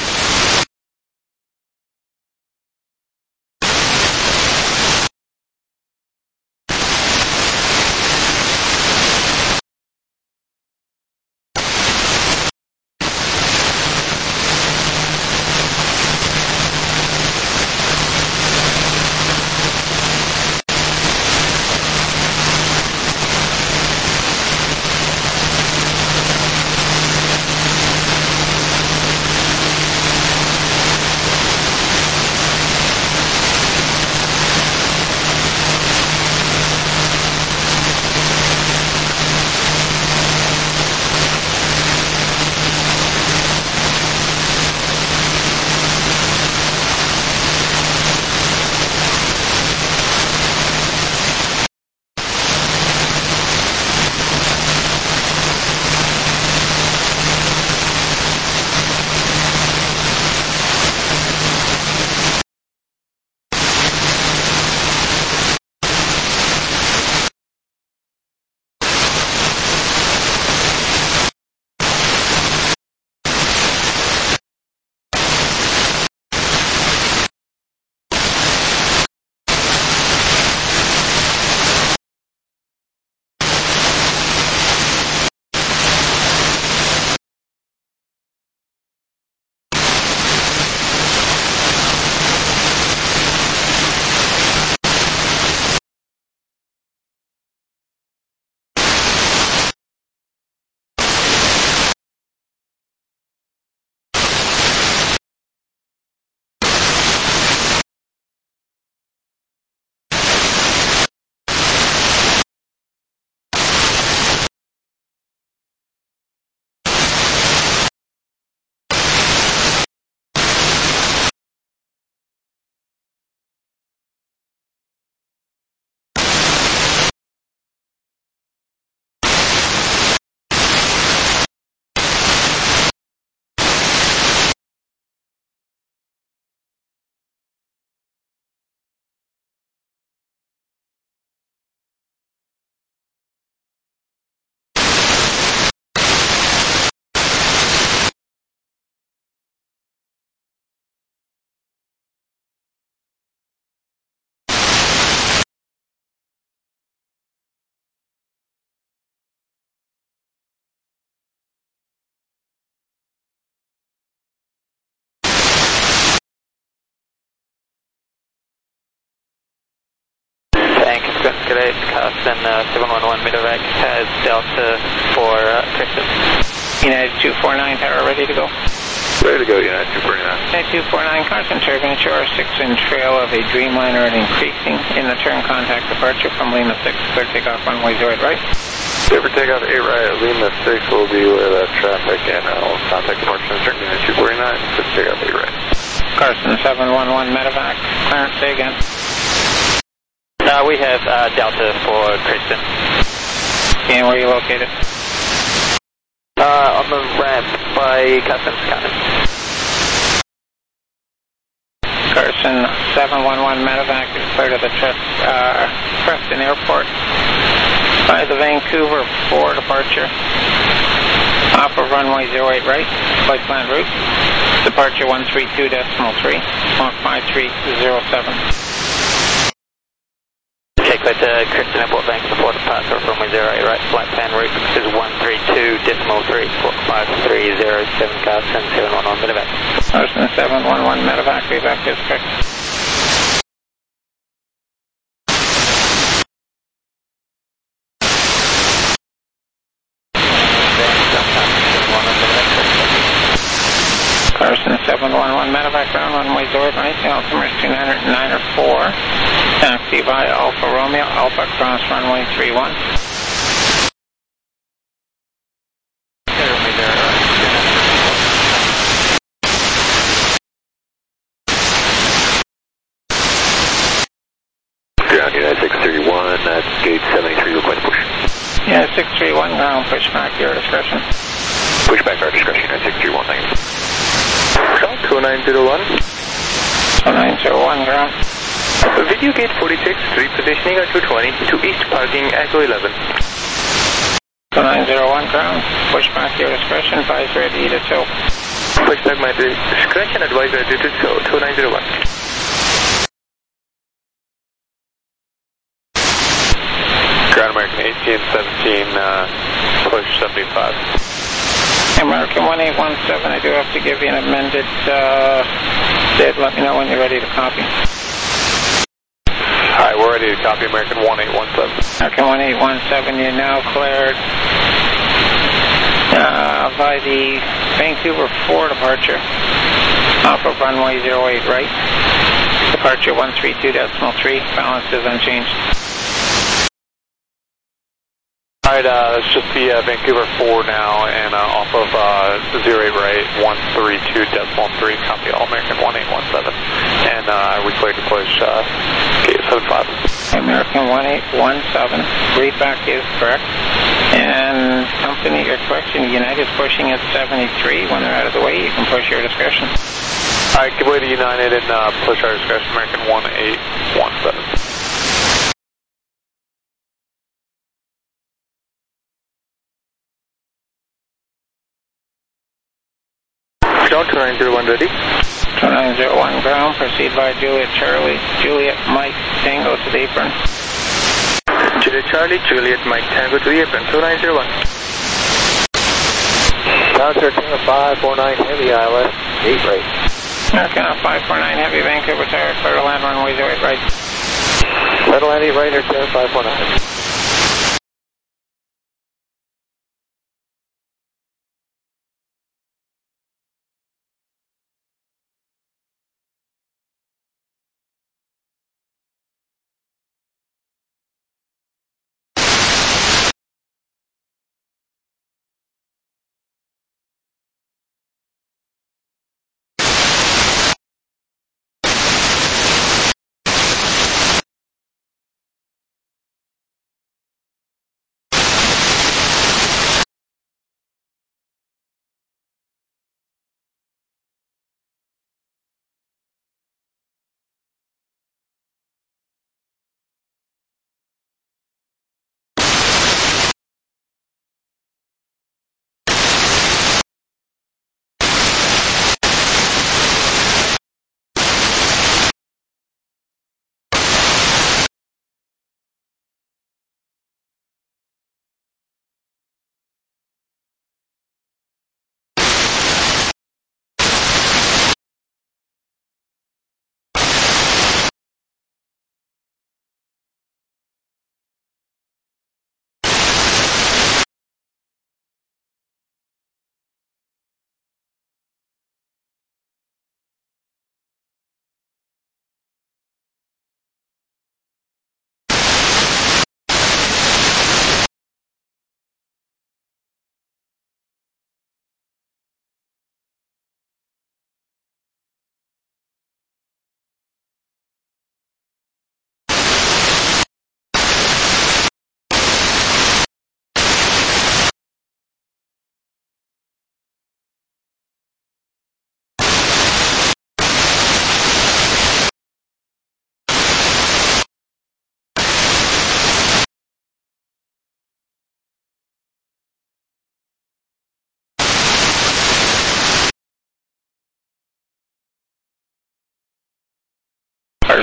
Great, Carson uh, seven one one Medevac has Delta for uh, Christian. United two forty-nine, tower ready to go. Ready to go, United two forty-nine. United two forty-nine, Carson, turbine shore, six in trail of a Dreamliner and increasing. In the turn, contact departure from Lima six, clear takeoff runway zero eight right. Clear for takeoff eight right, Lima six will be where that traffic and I'll contact departure in the turn, United two forty-nine, clear for takeoff eight right. Carson seven one one Medevac, clearance, say again. Uh, we have uh, Delta for Kristen. And where are you located? Uh, on the ramp by Customs Cannon. Carson seven one one Medevac is clear to the uh, Preston Airport by the Vancouver four departure. Off of runway zero eight right, flight plan route. Departure one three two decimal three, squawk five three zero seven. Check with uh, Kristen Airport Bank before departure from runway zero eight right, flight plan route is one three two decimal three, squawk five three zero seven, Carson seven one one medevac. Carson seven one one medevac, revac is correct. Carson seven one one medevac ground, runway zero right, altimeter two nine nine four, taxi by Alpha Romeo, Alpha cross runway three one. Ground United six three one, that's gate seventy-three, request push. Yeah, six three one ground, push back, your discretion. Push back, our discretion, United six three one, thank you. two nine zero one. two nine zero one ground. Video gate forty-six, repositioning at two twenty to east parking Echo eleven. two nine zero one ground, push back, your discretion, advise ready to tow. Push back my discretion, advise ready to tow, two nine zero one. Ground American eighteen seventeen, uh, push seventy-five. American one eight one seven, I do have to give you an amended uh, bid. Let me know when you're ready to copy. Alright, we're ready to copy American one eight one seven. American one eight one seven, you're now cleared uh, by the Vancouver four departure off of runway zero eight right. Departure one three two decimal three, balance is unchanged. Alright, uh, it's just the uh, Vancouver four now, and uh, off of uh, zero eight right, one three two decimal three, copy all American one eight one seven. And uh, we cleared to push uh, gate seven five. American one eight one seven, readback is correct. And company, your correction, United's pushing at seventy-three. When they're out of the way, you can push your discretion. Alright, give way to United and uh, push our discretion, American one eight one seven. Ground two nine zero one ready. two nine zero one ground, proceed by Juliet Charlie, Juliet Mike, Tango to the apron. Juliet Charlie, Juliet Mike, Tango to the apron, two nine zero one. Ground thirteen five four nine heavy, I L S, eight right. American five four nine heavy, Vancouver Tower, clear to land runway zero eight right. Clear to land eight right, here, five four nine.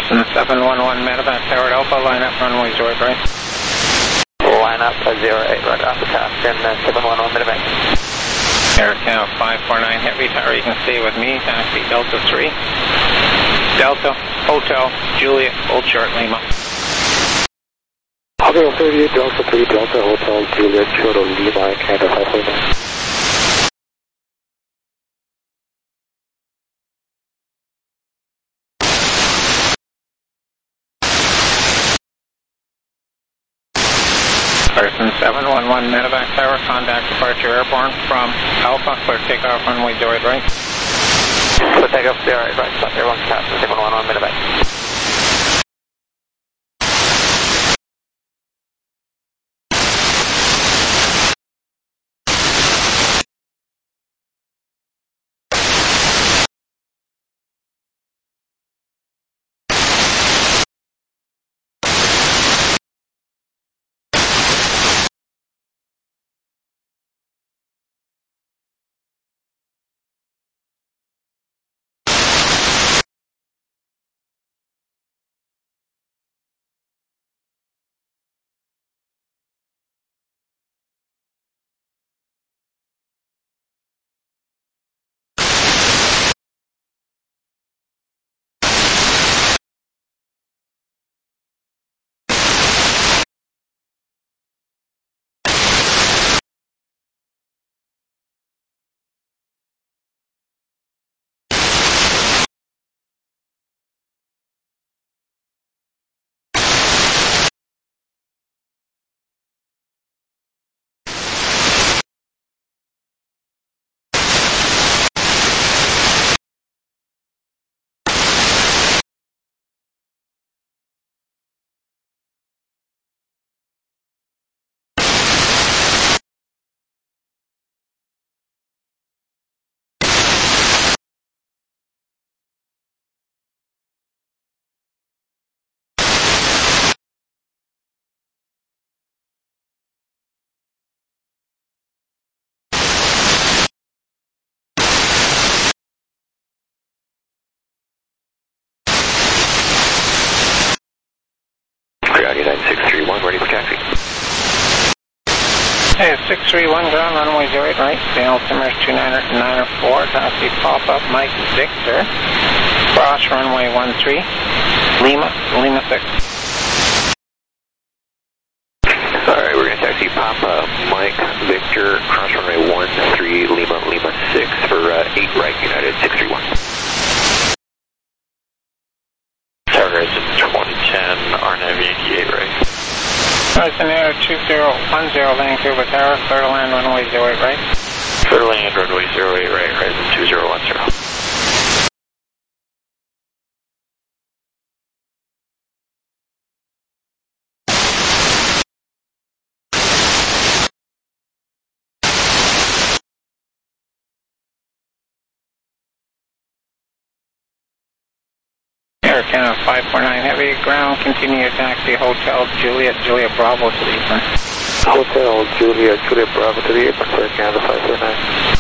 Harrison seven one one medevac tower Alpha, line up runway zero eight right. Line up uh, zero eight right off the task and uh, seven one one medevac. Air Canada five four nine Heavy tower, you can stay with me, taxi Delta three. Delta, Hotel, Juliet, Old Short, Lima. Hotel thirty-eight, Delta three, Delta, Hotel, Juliet, Short, Lima, Canada five four nine. Person seven one one medevac tower, contact departure airborne from Alpha, clear takeoff runway zero eight right. Clear takeoff zero eight right, stop there one stop, seven one one medevac. nine six three one, ready for taxi. Hey, six three one ground, runway zero eight right, the altimeter is two nine nine four, taxi pop-up Mike Victor, cross runway one three, Lima, Lima six. Alright, we're going to taxi pop-up Mike Victor, cross runway one three, Lima, Lima six for uh, eight right, United six three one. Tower is twenty ten, R N A V eighty-eight right. Horizon Air two zero one zero Vancouver Tower, clear to land runway zero eight right. Clear to land runway zero eight right, Horizon two zero one zero. Air Canada five four nine Heavy, ground, continue your taxi, Hotel Juliet, Juliet Bravo to the apron. Hotel Juliet, Juliet Bravo to the apron, Air Canada five four nine.